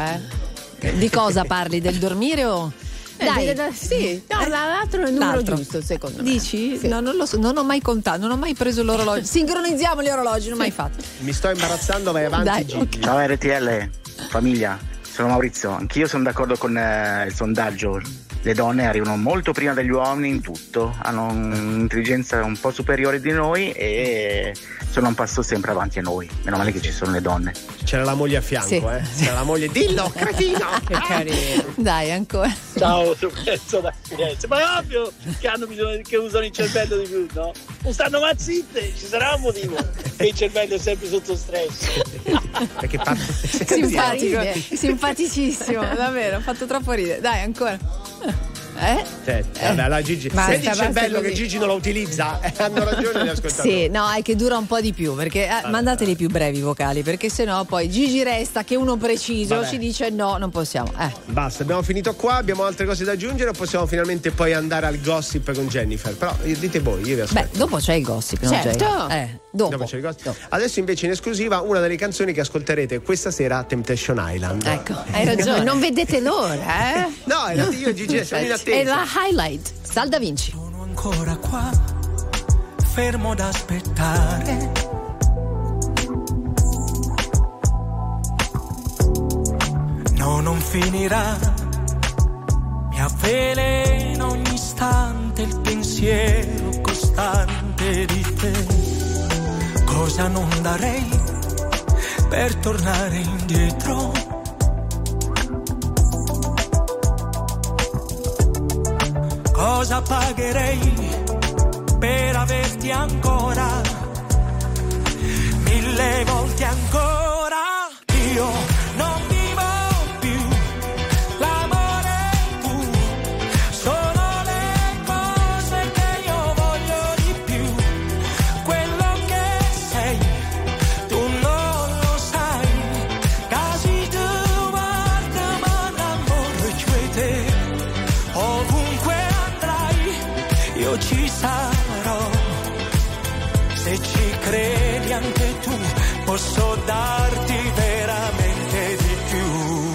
Di cosa parli? Del dormire o? Sì, l'altro è il numero giusto, secondo me. Dici? Sì. No, non lo so, non ho mai contato, non ho mai preso l'orologio. Sincronizziamo gli orologi, non ho mai fatto. Mi sto imbarazzando, vai avanti. Okay. Ciao RTL, famiglia, sono Maurizio. Anch'io sono d'accordo con il sondaggio. Le donne arrivano molto prima degli uomini in tutto, hanno un'intelligenza un po' superiore di noi e sono un passo sempre avanti a noi. Meno male che ci sono le donne. C'era la moglie a fianco, C'era la moglie, dillo, cretino! Che carino. Dai, ancora. Ciao, sono Enzo da Firenze. Ma è ovvio che hanno bisogno, che usano il cervello di più, no? Non stanno mai zitte, ci sarà un motivo che il cervello è sempre sotto stress. Perché simpatico, simpaticissimo, davvero, ha fatto troppo ridere. Dai, ancora. Allora, Gigi, vedi il cervello che Gigi non lo utilizza, hanno ragione gli ascoltatori. Sì, no, è che dura un po' di più perché mandateli più brevi i vocali, perché sennò poi Gigi resta che uno preciso ci dice no, non possiamo. Basta, abbiamo finito qua, abbiamo altre cose da aggiungere o possiamo finalmente poi andare al gossip con Jennifer? Però dite voi, io vi aspetto. Dopo c'è il gossip, non certo. Dopo c'è il gossip. Dopo. Adesso invece in esclusiva una delle canzoni che ascolterete questa sera a Temptation Island. Ecco, hai ragione. Non vedete l'ora, No, io e Gigi siamo in attesa. È la highlight. Sal Da Vinci. Sono ancora qua, fermo ad aspettare. No, non finirà, mi avveleno ogni istante. cosa non darei per tornare indietro. Cosa pagherei per averti ancora, 1000 volte ancora. Io non vivo più l'amore tu, sono le cose che io voglio di più. Quello che sei tu non lo sai, casi tu guarda ma l'amore c'è te. Ovunque andrai io ci sarò, se ci credi anche tu posso darti veramente di più.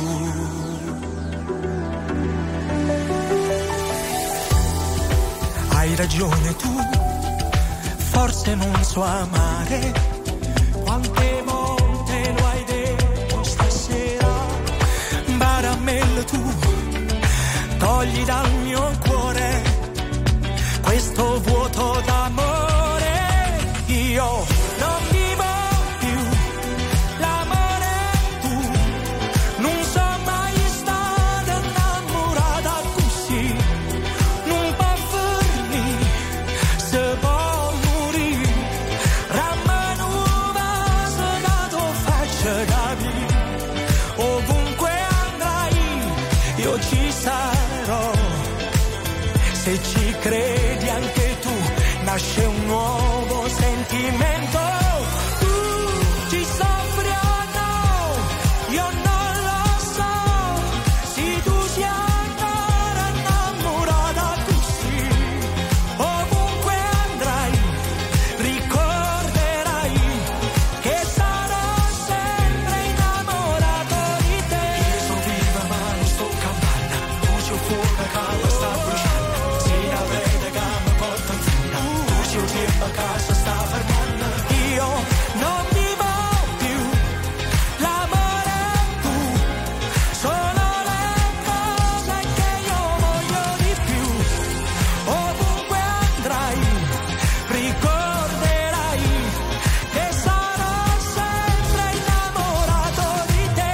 Hai ragione tu, forse non so amare, quante volte lo hai detto stasera. Baramello tu, togli dal mio cuore questo vuoto d'amore. Io non vivo più l'amore tu, non so mai stare innamorata così, non può finire, se può morire, rammanuva se dato faccia capire, ovunque andrai io ci sarò, se ci credi anche tu nasce un nuovo sentimento. Tu ci soffri o no? Io non lo so. Se tu sei ancora innamorata così, ovunque andrai ricorderai che sarò sempre innamorato di te. Io sono viva ma non sto campando, luce fuoco caldo sta bruciando, si la vede che mi porta in fuga, luce il tempo a casa sta fermando. Io non vivo più l'amore tu, sono le cose che io voglio di più. Ovunque andrai ricorderai che sarò sempre innamorato di te.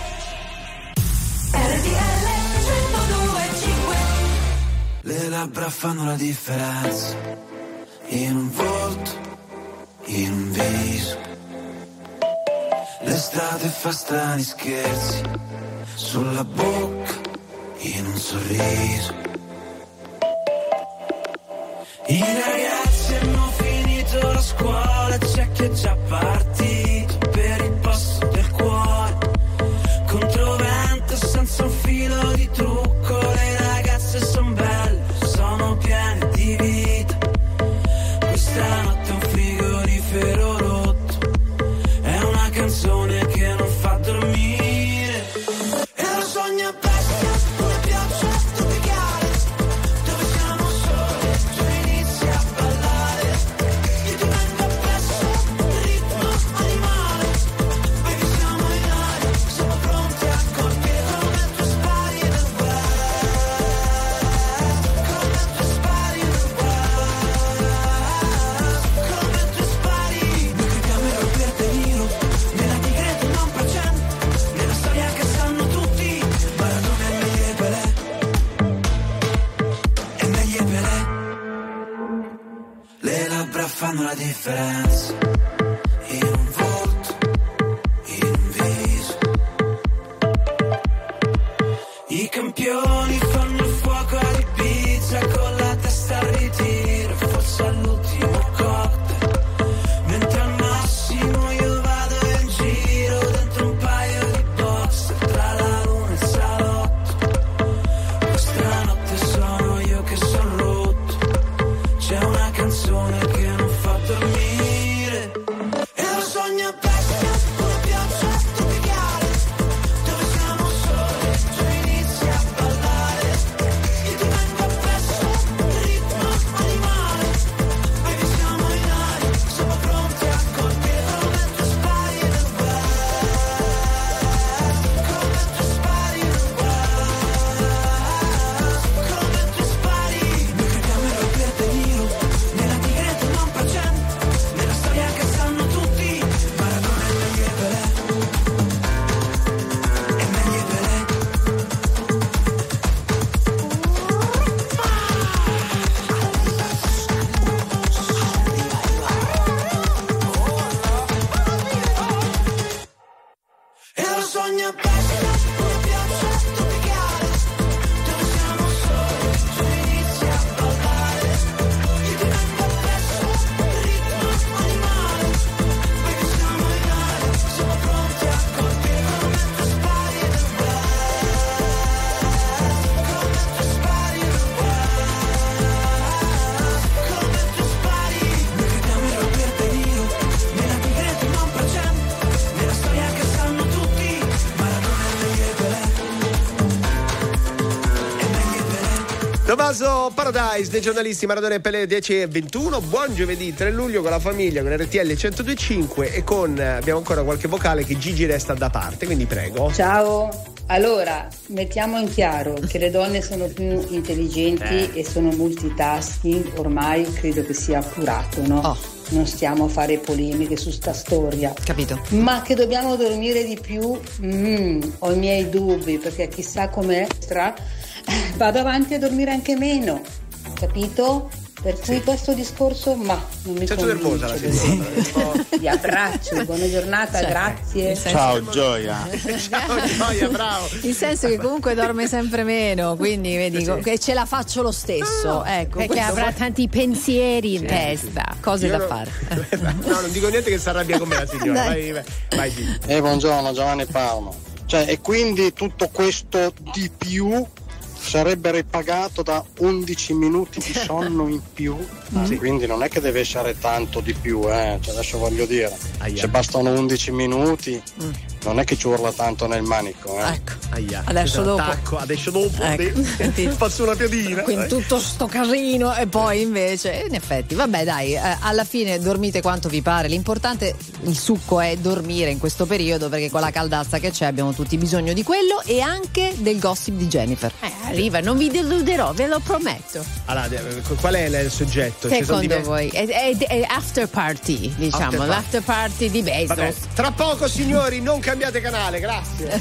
RTL 102.5. Le labbra fanno la differenza in un volto, in un viso. L'estate fa strani scherzi sulla bocca, in un sorriso. I ragazzi hanno finito la scuola, c'è chi è già partito per il posto del cuore. Controvento senza un filo di trucco, le ragazze son belle, sono piene di vita. Questa notte un frigorifero rotto, è una canzone che non fa dormire. E lo sogno bestia, una pioggia stupicare, dove siamo soli, tu inizi a ballare, io ti metto appresso, ritmo animale, baby siamo in aria, siamo pronti a colpire come tu spari nel web, come tu spari nel web, come tu spari. Noi crediamo in Roberto De Niro, nella tigre non presente, nella storia che sanno tutti, Maradona e meglio e Pelé, e meglio e Pelé. Le labbra fanno la differenza in un volto, in un viso. I campioni fanno il fuoco a Ibiza con la testa al ritiro, forse all'ultimo cocktail. Mentre al massimo io vado in giro dentro un paio di box tra la luna e il salotto. Questa notte sono io che sono rotto, c'è una canzone che non fa dormire. E lo sogno Tommaso Paradise dei giornalisti Maradona e Pelé 10:21. Buon giovedì 3 luglio con la famiglia, con RTL 102.5 e con abbiamo ancora qualche vocale che Gigi resta da parte, quindi prego. Ciao. Allora, mettiamo in chiaro che le donne sono più intelligenti e sono multitasking, ormai credo che sia appurato, no? Non stiamo a fare polemiche su sta storia. Capito. Ma che dobbiamo dormire di più? Ho i miei dubbi, perché chissà com'è. Vado avanti a dormire anche meno, capito? Per cui questo discorso, ma non mi Sento nervosa la signora. Vi abbraccio, buona giornata, grazie. Ciao Gioia. Ciao Gioia, bravo. Il senso che comunque dorme sempre meno, quindi vedi che ce la faccio lo stesso. Ecco, perché avrà tanti pensieri in testa, cose da fare. No, non dico niente che si arrabbia con me la signora. Vai Gigi. Buongiorno, Giovanni Paolo. E quindi tutto questo di più sarebbe ripagato da 11 minuti di sonno in più, quindi non è che deve essere tanto di più, adesso voglio dire, se bastano 11 minuti non è che ci urla tanto nel manico. Ecco, adesso dopo faccio una piadina. Quindi tutto sto casino e poi invece in effetti vabbè dai, alla fine dormite quanto vi pare, l'importante, il succo è dormire in questo periodo, perché con la caldazza che c'è abbiamo tutti bisogno di quello e anche del gossip di Jennifer. Arriva, non vi deluderò, ve lo prometto. Allora, qual è il soggetto? Secondo voi? È after party, diciamo, l'after party di Bezos. Vabbè, tra poco signori, non cambiate canale, grazie.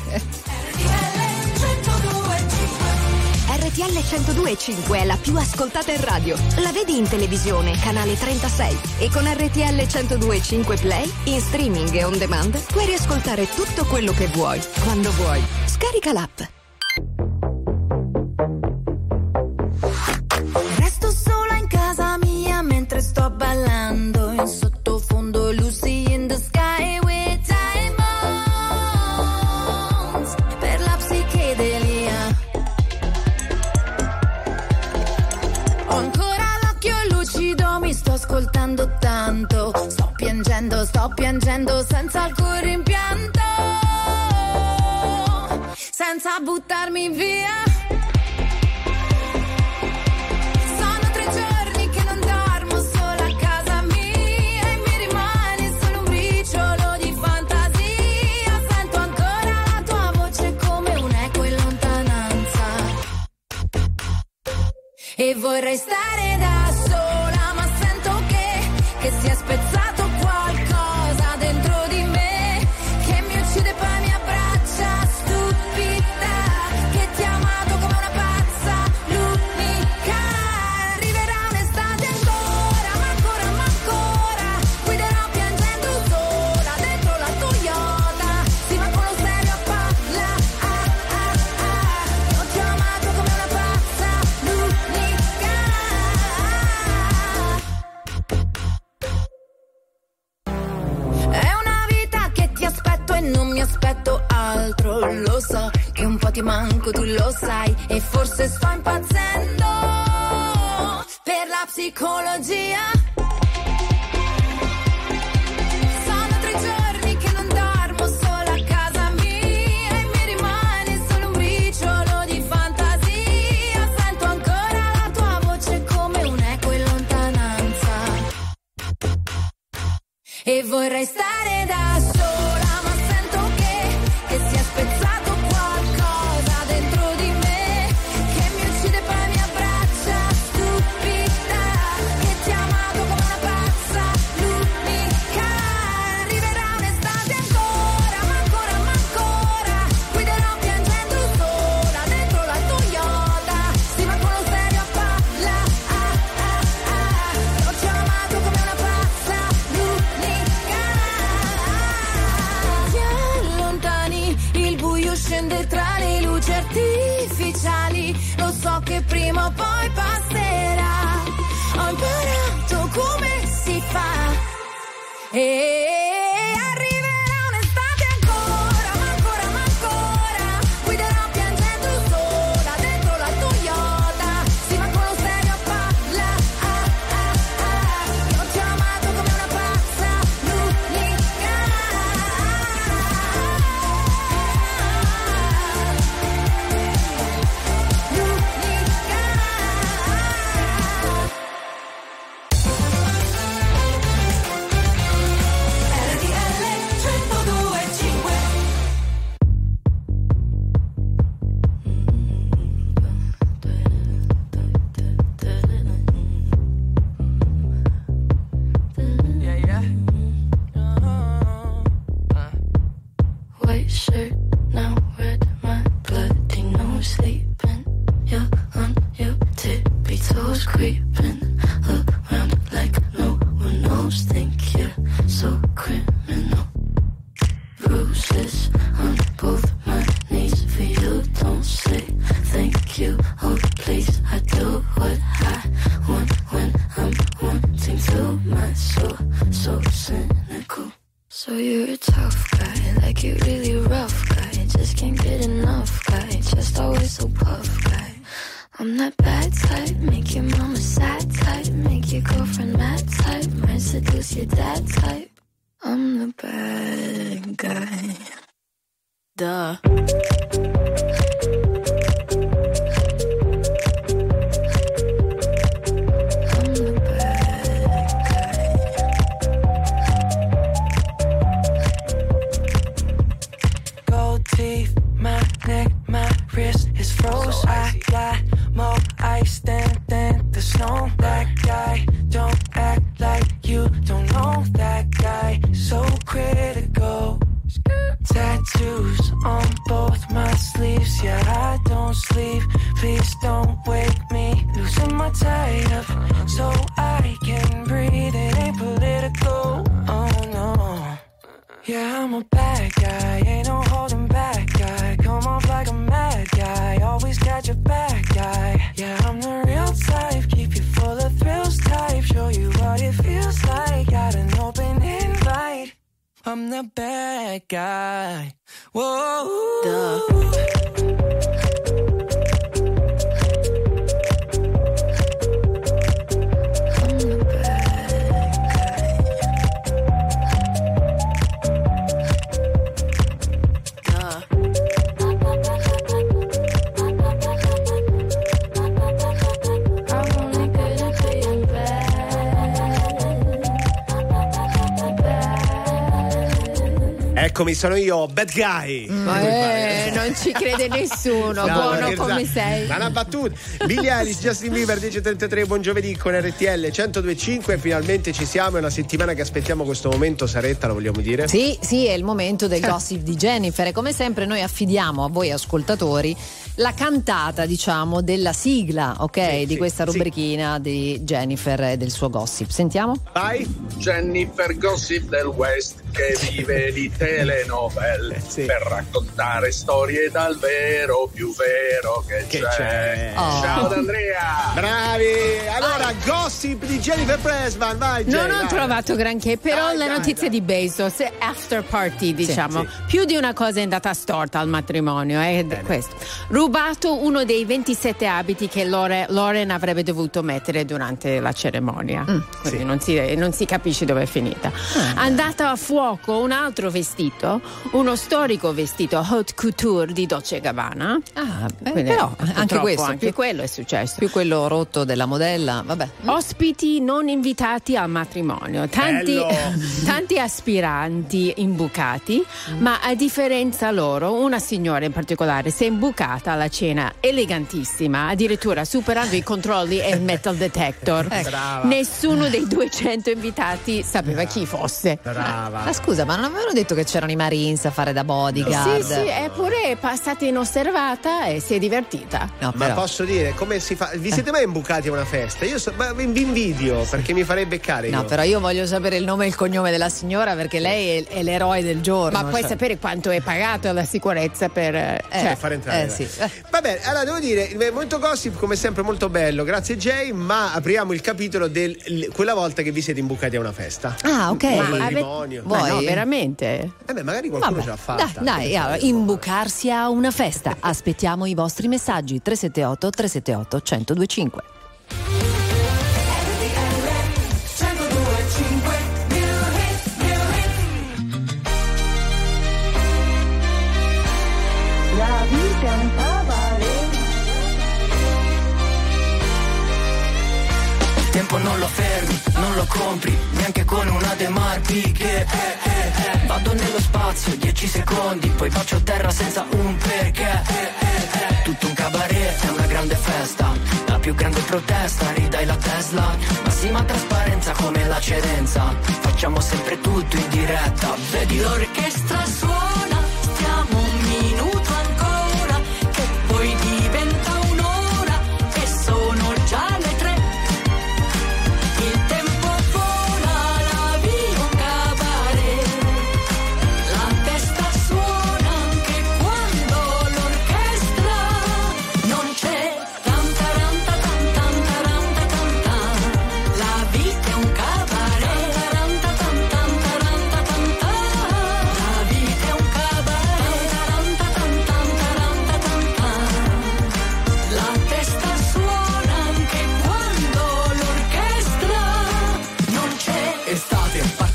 RTL 102.5 è la più ascoltata in radio. La vedi in televisione, canale 36. E con RTL 102.5 Play, in streaming e on demand, puoi riascoltare tutto quello che vuoi, quando vuoi. Scarica l'app. Resto sola in casa mia mentre sto ballando in sottofondo Lucy in the Sky with Diamonds per la psichedelia. Ho ancora l'occhio lucido, mi sto ascoltando tanto, sto piangendo senza alcun rimpianto, senza buttarmi via. E vorrei stare da sola, ma sento che si è spezzato qualcosa dentro di me, che mi uccide e poi mi abbraccia, stupida, che ti ha amato come una pazza, l'unica. Arriverà un'estate ancora, ma ancora, guiderò piangendo sola dentro la Toyota, sì ma con lo stereo a palla, io ti ho amato come una pazza, l'unica. È una vita che ti aspetto e non mi aspetto altro. Lo so che un po' ti manco, tu lo sai, e forse sto impazzendo per la psicologia. Sono 3 giorni che non dormo sola a casa mia e mi rimane solo un briciolo di fantasia. Sento ancora la tua voce come un eco in lontananza. E vorrei stare da sola, ma sento che si è spezzato qualcosa dentro di me, che mi uccide e poi mi abbraccia, stupida, che ti ha amato come una pazza, l'unica. Arriverà un'estate ancora, ma ancora, guiderò piangendo sola dentro la Toyota, sì ma con lo stereo a palla, io ti ho amato come una pazza, l'unica. Ti allontani, il buio scende tra le luci artificiali, lo so che prima o poi passerà, ho imparato come si fa e arriverà un'estate ancora, ma ancora, guiderò piangendo sola dentro la Toyota, sì ma con lo stereo a palla, io ti ho amato come una pazza, l'unica. L'unica. creeping around like no one knows. Think you're so criminal. Bruises on both my knees for you. Don't say thank you. Oh please, I do what I want when I'm wanting to. My soul so cynical. So you're a tough guy, like you're really rough guy. Just can't get enough guy, just always so puff guy. I'm that bad type, make your mama sad type, make your girlfriend mad type, might seduce your dad type. I'm the bad guy. Duh. Teeth, my neck, my wrist is froze. So I got more ice than the snow. That guy, don't act like you don't know that guy. So critical. Tattoos on both my sleeves. Yeah, I don't sleep. Please don't wake me. Losing my tie up so I can breathe. It ain't political. Oh no. Yeah, I'm a bad guy, ain't no holding back guy. Come off like a mad guy, always got your back guy. Yeah, I'm the real type, keep you full of thrills type. Show you what it feels like, got an open invite. I'm the bad guy. Whoa. Duh. Eccomi, sono io, bad guy. Non ci crede nessuno, no, buono come sei. Ma una battuta. Billie Eilish, Justin Bieber, 10:33, buon giovedì con RTL 102.5. Finalmente ci siamo, è una settimana che aspettiamo questo momento, Saretta, lo vogliamo dire? Sì, è il momento del gossip di Jennifer e come sempre noi affidiamo a voi ascoltatori la cantata, diciamo, della sigla, ok? Di questa rubrichina di Jennifer e del suo gossip. Sentiamo? Vai. Jennifer Gossip del West che vive di telenovelle per raccontare storie dal vero più vero che c'è. Ciao ad Andrea. Bravi. Allora, gossip di Jennifer Pressman, vai. Non ho trovato granché, però la notizia di Bezos, after party, diciamo, più di una cosa è andata storta al matrimonio, questo. Rubato uno dei 27 abiti che Lauren avrebbe dovuto mettere durante la cerimonia. Quindi non si capisce dove è finita. Andato a fuoco un altro vestito, uno storico vestito haute couture di Dolce & Gabbana. Però anche questo, anche quello è successo. Più quello rotto della modella, vabbè. Ospiti non invitati al matrimonio, tanti aspiranti imbucati, ma a differenza loro, una signora in particolare si è imbucata alla cena elegantissima, addirittura superando i controlli e il metal detector. Nessuno dei 200 invitati sapeva chi fosse. Brava. Ma scusa, ma non avevano detto che c'erano i Marines a fare da bodyguard? Sì, eppure è passata inosservata e si è divertita. No, ma posso dire, come si fa? Vi siete mai imbucati a una festa? Io vi invidio perché mi farei beccare io. No, però io voglio sapere il nome e il cognome della signora perché lei è l'eroe del giorno. Ma puoi sapere quanto è pagato alla sicurezza per far entrare. Sì. Va bene, allora devo dire, il momento gossip come sempre molto bello, grazie Jay, ma apriamo il capitolo quella volta che vi siete imbucati a una festa. Ah, ok. Matrimonio. Ma no, veramente? Magari qualcuno ce l'ha fatta. Dai, allora, imbucarsi a una festa. Aspettiamo i vostri messaggi 378 378 1025. La vita è un favore. Il tempo non lo fermi, non lo compri, neanche con una De Marchi che vado nello spazio, 10 secondi, poi faccio terra senza un perché. Tutto un cabaret, è una grande festa, la più grande protesta, ridai la Tesla, massima trasparenza come la cedenza, facciamo sempre tutto in diretta, vedi l'orchestra suona, stiamo un minuto ancora, che poi diventa un'ora, e sono già le 3,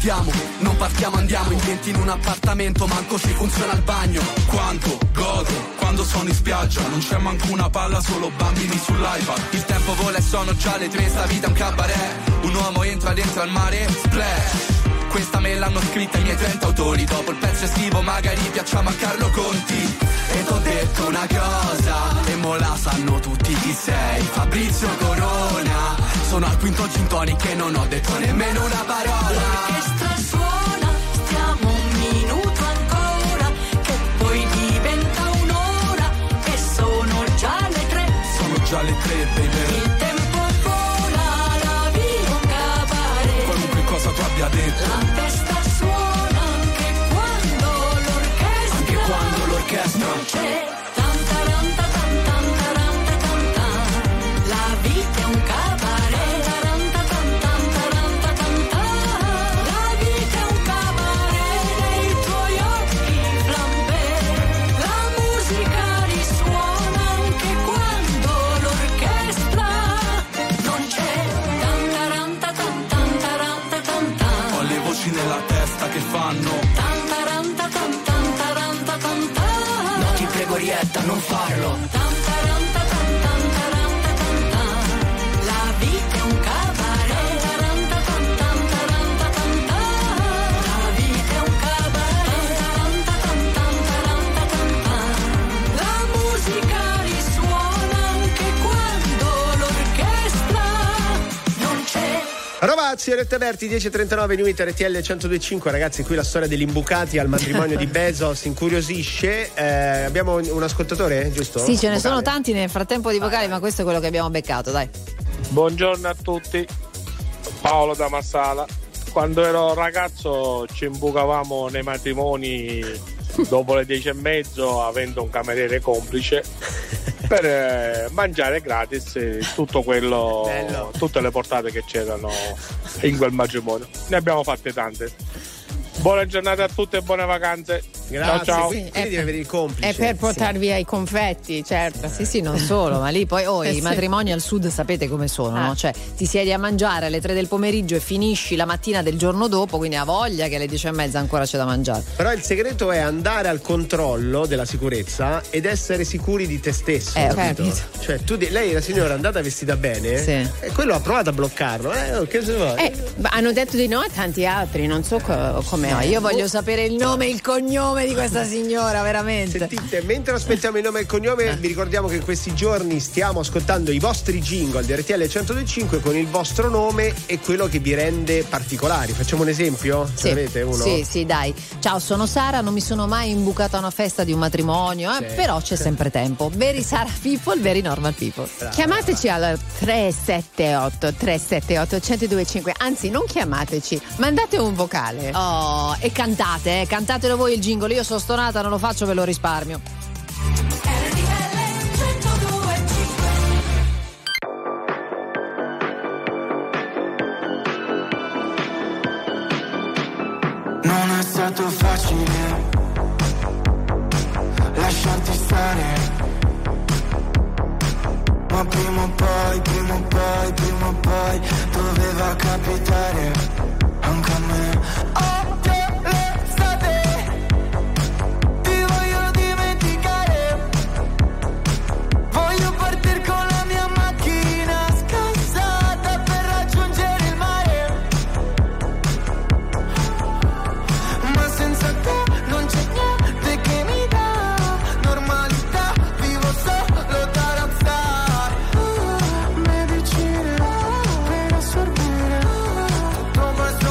partiamo, non partiamo, andiamo in 20 in un appartamento, manco ci funziona il bagno. Quanto godo quando sono in spiaggia, non c'è manco una palla, solo bambini sull'iPad. Il tempo vola e sono già le 3, sta vita è un cabaret. Un uomo entra dentro al mare, splash. Questa me l'hanno scritta i miei 30 autori. Dopo il pezzo estivo magari piacciamo a Carlo Conti. E t'ho detto una cosa, e mo la sanno tutti chi sei. Fabrizio Corona, sono al quinto gin tonic e non ho detto nemmeno una parola. L'orchestra suona, stiamo un minuto ancora, che poi diventa un'ora, e sono già le 3. Sono già le 3, baby. Il tempo vola, la vita un cabaret. Qualunque cosa tu abbia detto. La testa suona anche quando l'orchestra. Anche quando l'orchestra non c'è. Tantaranta, tantaranta, tantaranta. La vita è un cabaret. Tantaranta, tantaranta, tantaranta. La vita è un cabaret. Nei tuoi occhi flambè. La musica risuona anche quando l'orchestra non c'è. Tantaranta, tantaranta, tantaranta. Ho le voci nella testa che fanno Tantaranta, tantaranta, tantaranta. no, ti prego Rietta, non farlo. Tantaranta, tantaranta, tantaranta. La vita è un cabaret. Tantaranta, tantaranta, tantaranta. La vita è un cabaret. Tantaranta, tantaranta, tantaranta. La musica risuona anche quando l'orchestra non c'è. Rovazzi, Oretta Berti, 10.39 New Hit RTL 102.5. Ragazzi, qui la storia degli imbucati al matrimonio di Bezos incuriosisce. Abbiamo un ascoltatore, giusto? Sì, ce ne Vocale. sono tanti nel frattempo di vocali, ma questo è quello che abbiamo beccato, dai. Buongiorno a tutti, Paolo da Marsala. Quando ero ragazzo ci imbucavamo nei matrimoni dopo le 10:30, avendo un cameriere complice, per mangiare gratis tutto quello, Bello. tutte le portate che c'erano in quel matrimonio. Ne abbiamo fatte tante. Buona giornata a tutti e buone vacanze. Grazie, Ciao. quindi devi avere il complice. È per portar via i confetti, certo. Sì, sì, non solo, ma lì poi i sì. matrimoni al sud sapete come sono, no? Cioè ti siedi a mangiare alle 3 del pomeriggio e finisci la mattina del giorno dopo, quindi ha voglia che alle 10:30 ancora c'è da mangiare. Però il segreto è andare al controllo della sicurezza ed essere sicuri di te stesso. Capito. Cioè lei, la signora, è andata vestita bene, Sì. e quello ha provato a bloccarlo. Che se vuoi? Ma hanno detto di no a tanti altri, non so come. No, io voglio sapere il nome e il cognome di questa signora, veramente. Sentite, mentre aspettiamo il nome e il cognome, vi ricordiamo che in questi giorni stiamo ascoltando i vostri jingle di RTL 102.5 con il vostro nome e quello che vi rende particolari. Facciamo un esempio? Ce Sì. l'avete uno? Sì, dai. Ciao, sono Sara, non mi sono mai imbucata a una festa di un matrimonio, però c'è sempre tempo. Very Sara people, very normal people. Chiamateci al 378 1025, anzi non chiamateci, mandate un vocale. Oh, e cantatelo voi il jingle. Io sono stonata, non lo faccio, ve lo risparmio. Non è stato facile lasciarti stare, ma prima o poi doveva capitare anche a me. Odio l'estate, ti voglio dimenticare, voglio partire con la mia macchina scassata per raggiungere il mare, ma senza te non c'è niente che mi dà normalità, vivo solo da rockstar. Medicine per assorbire tutto questo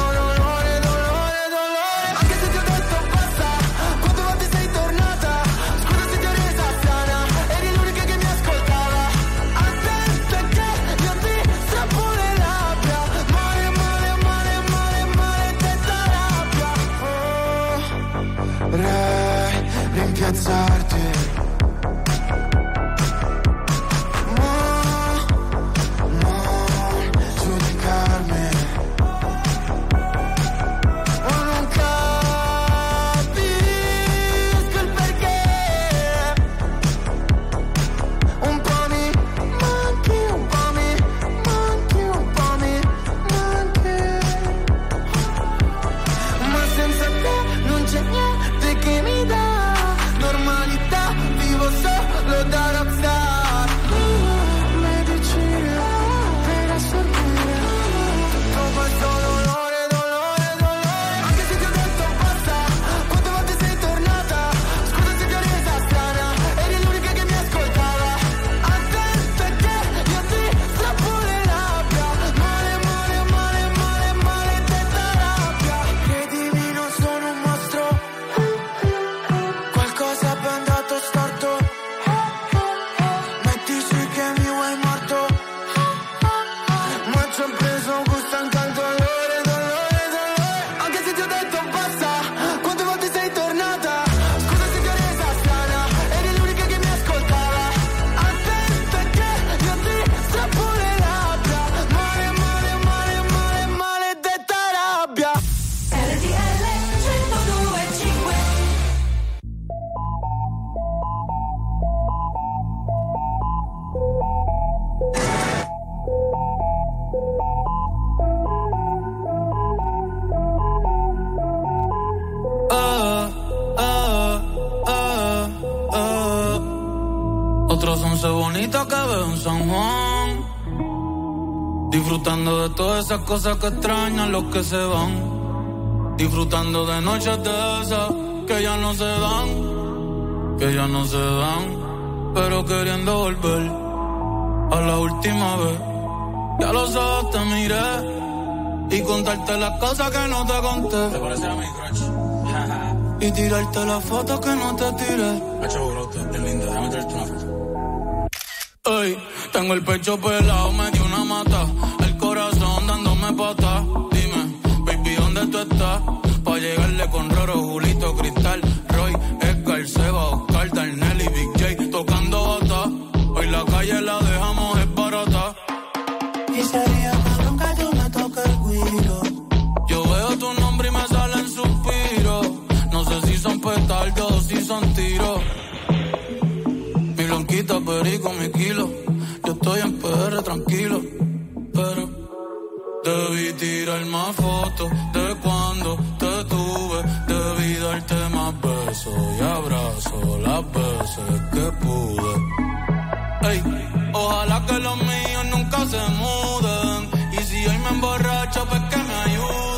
once bonita que veo en San Juan. Disfrutando de todas esas cosas que extrañan los que se van. Disfrutando de noches de esas que ya no se dan. Que ya no se dan. Pero queriendo volver a la última vez. Ya los ojos te miré y contarte las cosas que no te conté. ¿Te parece a mi crush? Y tirarte las fotos que no te tiré. Hacho, bro, es linda, déjame traerte una foto. Ey, tengo el pecho pelado, me dio una mata. El corazón dándome patas. Dime, baby, ¿dónde tú estás? Pa' llegarle con Roro, Julito, Cristal, Roy, Edgar, Seba, Oscar, Darnell y Big J tocando bata. Hoy la calle la dejamos es barata. Y sería cabrón que tú me toques el guiro. Yo veo tu nombre y me salen suspiros. No sé si son petardos o si son tiros. Mi blanquita, perico, mi kilo. Yo estoy en PR tranquilo. Pero debí tirar más fotos de cuando te tuve. Debí darte más besos y abrazos las veces que pude. Ey, ojalá que los míos nunca se muden. Y si hoy me emborracho, pues que me ayuden.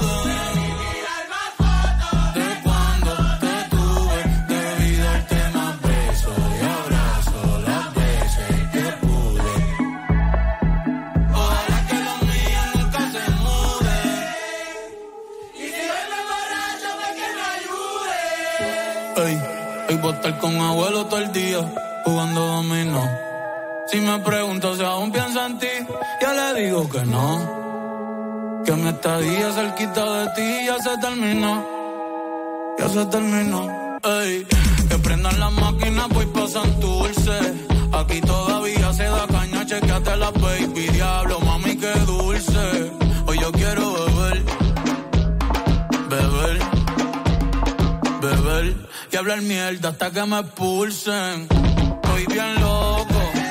De cuando te tuve, debí darte más besos y abrazos las veces que pude. Ojalá que los míos nunca se muden. Y si hoy me emborracho, pues que me ayuden. Ey, hoy voy a estar con abuelo todo el día jugando dominó. Si me pregunto si aún pienso en ti, yo le digo que no. Que mi estadía cerquita de ti ya se terminó. Ya se terminó. Ey, que prendan las máquinas, voy pa' Santurce. Aquí todavía se da caña, chequeate la baby. Diablo, mami, qué dulce. Hoy yo quiero beber. Beber. Beber. Y hablar mierda hasta que me expulsen. Estoy bien loco.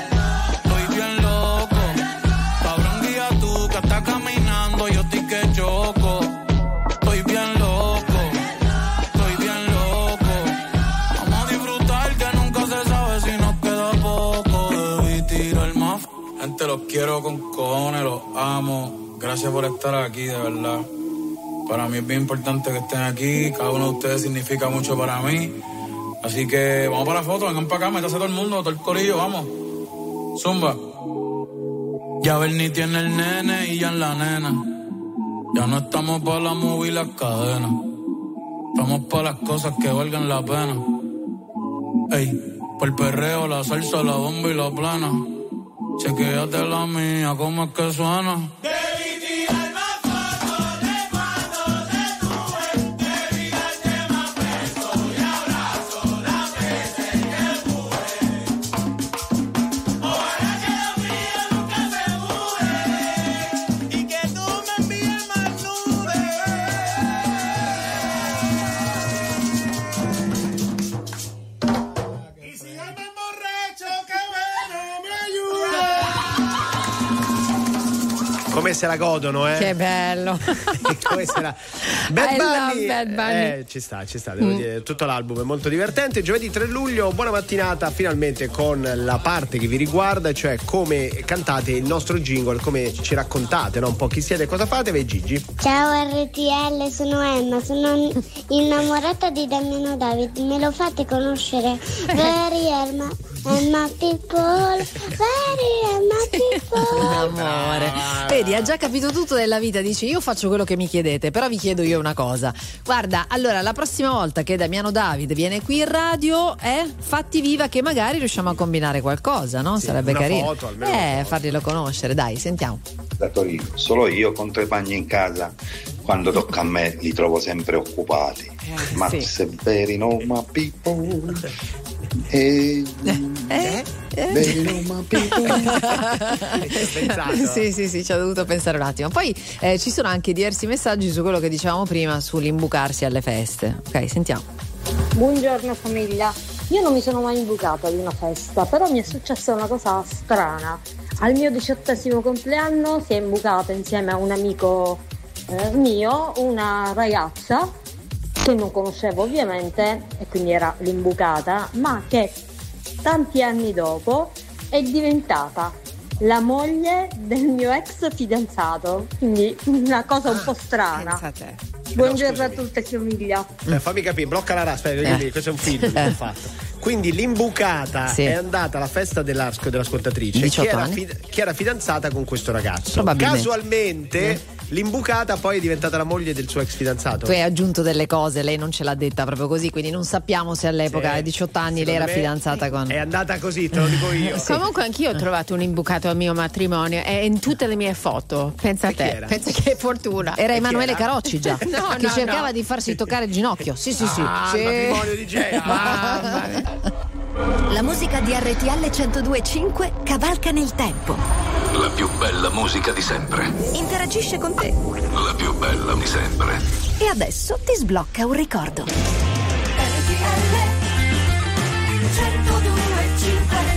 Está caminando, yo estoy que choco. Estoy bien loco, estoy bien loco. Vamos a disfrutar que nunca se sabe si nos queda poco. Debí tirar más. Gente, los quiero con cojones, los amo. Gracias por estar aquí, de verdad. Para mí es bien importante que estén aquí. Cada uno de ustedes significa mucho para mí. Así que vamos para la foto, vengan para acá, métase todo el mundo, todo el corillo, vamos. Zumba. Ya Bernie tiene el nene y ya en la nena. Ya no estamos para la movie y las cadenas. Estamos para las cosas que valgan la pena. Ey, por el perreo, la salsa, la bomba y la plana. Chequéate la mía, cómo es que suena. Come se la godono, Che bello. Come se la... Bad Bunny. Ci sta, devo dire, tutto l'album è molto divertente. Giovedì 3 luglio, buona mattinata, finalmente con la parte che vi riguarda, cioè come cantate il nostro jingle, come ci raccontate, no? Un po' chi siete e cosa fate, vai Gigi. Ciao RTL, sono Emma, sono innamorata di Damiano David, me lo fate conoscere? Very Emma people, very Emma people. Amore, vedi, ha già capito tutto della vita, dice io faccio quello che mi chiedete, però vi chiedo io una cosa. Guarda, allora la prossima volta che Damiano David viene qui in radio, fatti viva che magari riusciamo a combinare qualcosa, no? Sì, sarebbe una carino. foto, almeno. Farglielo conoscere, dai, sentiamo. Da Torino, solo io con 3 bagni in casa, quando tocca a me li trovo sempre occupati. Ma sì. se veri no ma people Sì, ci ho dovuto pensare un attimo. Poi ci sono anche diversi messaggi su quello che dicevamo prima sull'imbucarsi alle feste. Ok, sentiamo. Buongiorno famiglia. Io non mi sono mai imbucata di una festa, però mi è successa una cosa strana. Al mio 18° compleanno si è imbucata insieme a un amico mio una ragazza che non conoscevo ovviamente, e quindi era l'imbucata, ma che tanti anni dopo è diventata la moglie del mio ex fidanzato, quindi una cosa un po' strana. Buongiorno a tutte, famiglia. Fammi capire, blocca la aspetta, questo è un film che ho fatto. Quindi l'imbucata è andata alla festa dell'ascoltatrice che era fidanzata con questo ragazzo. Casualmente l'imbucata poi è diventata la moglie del suo ex fidanzato. Tu hai aggiunto delle cose, lei non ce l'ha detta proprio così, quindi non sappiamo se all'epoca a 18 anni lei era fidanzata con... È andata così, te lo dico io. Comunque anch'io ho trovato un imbucato al mio matrimonio, è in tutte le mie foto. Pensa a te, pensa che fortuna. Era Emanuele Carocci già, no, che cercava di farsi toccare il ginocchio. Sì. Il matrimonio di Gea. La musica di RTL 102.5 cavalca nel tempo. La più bella musica di sempre. Interagisce con te. La più bella di sempre. E adesso ti sblocca un ricordo. RTL 102.5.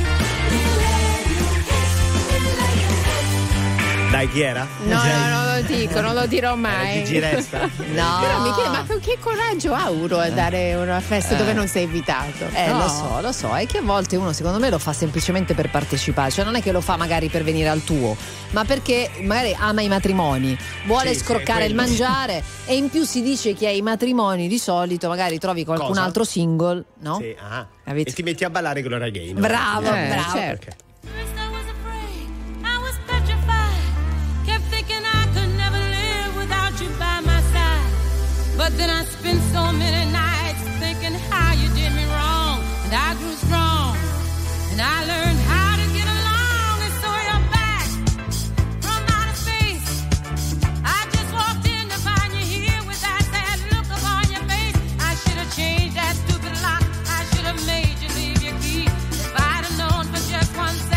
Dai, chi era? No, non lo dico, non lo dirò mai. Gigi Resta? No. Però mi chiedo, ma con che coraggio ha uno a dare una festa dove non sei invitato? No. Lo so, è che a volte uno secondo me lo fa semplicemente per partecipare, cioè non è che lo fa magari per venire al tuo, ma perché magari ama i matrimoni, vuole scroccare il mangiare e in più si dice che ai matrimoni di solito magari trovi qualcun altro single, no? Sì, e ti metti a ballare Gloria Gaynor. Bravo. Certo. Okay. But then I spent so many nights thinking how you did me wrong, and I grew strong, and I learned how to get along, and so you're back from outer space. I just walked in to find you here with that sad look upon your face. I should have changed that stupid lock, I should have made you leave your key. If I'd have known for just 1 second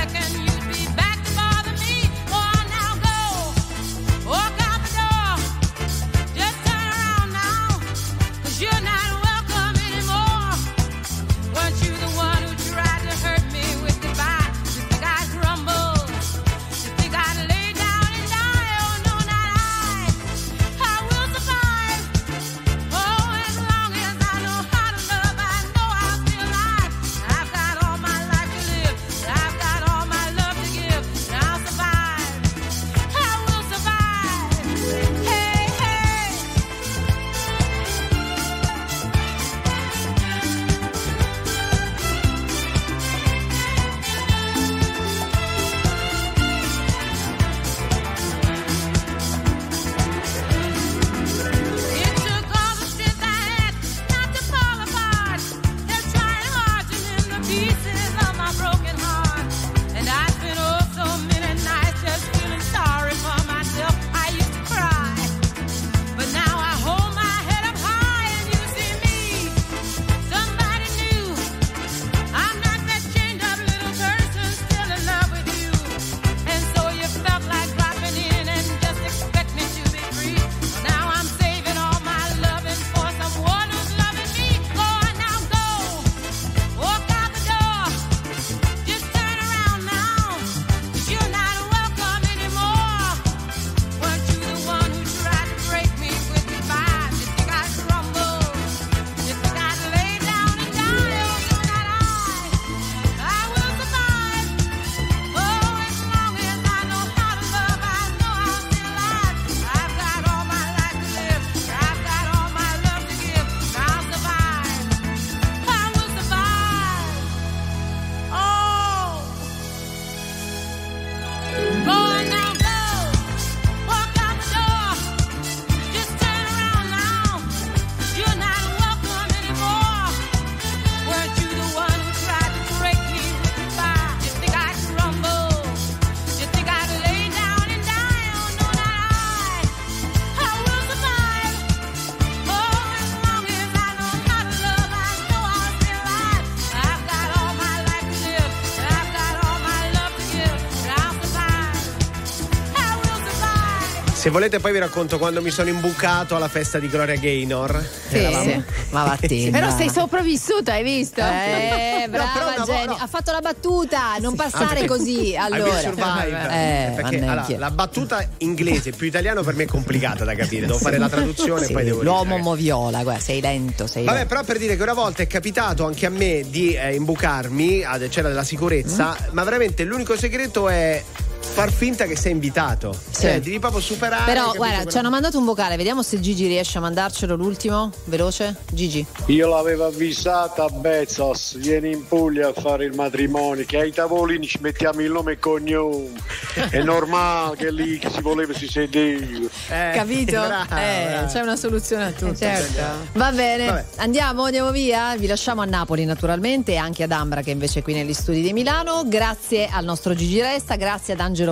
Se volete poi vi racconto quando mi sono imbucato alla festa di Gloria Gaynor. Sì. Ma vattene. Però sei sopravvissuta, hai visto? Brava Jenny. Ha fatto la battuta, non passare così. Allora. Perché la battuta inglese più italiano per me è complicata da capire. Devo fare la traduzione e poi devo l'uomo moviola, guarda, sei lento. Vabbè, però per dire che una volta è capitato anche a me di imbucarmi, c'era della sicurezza, ma veramente l'unico segreto è far finta che sei invitato. Devi proprio superare. Però guarda, ci hanno mandato un vocale, vediamo se Gigi riesce a mandarcelo l'ultimo. Veloce, Gigi. Io l'avevo avvisata a Bezos, vieni in Puglia a fare il matrimonio, che ai tavolini ci mettiamo il nome e cognome. È normale che lì chi si voleva si sedeva. Capito? Brava. C'è una soluzione a tutto. Certo. Va bene. Andiamo via. Vi lasciamo a Napoli naturalmente e anche ad Ambra che invece è qui negli studi di Milano. Grazie al nostro Gigi Resta, grazie ad Angelo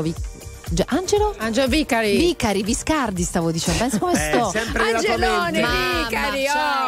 Vicari Viscardi, stavo dicendo. Pensa come sto. Sempre Angelone nella tua mente. Vicari.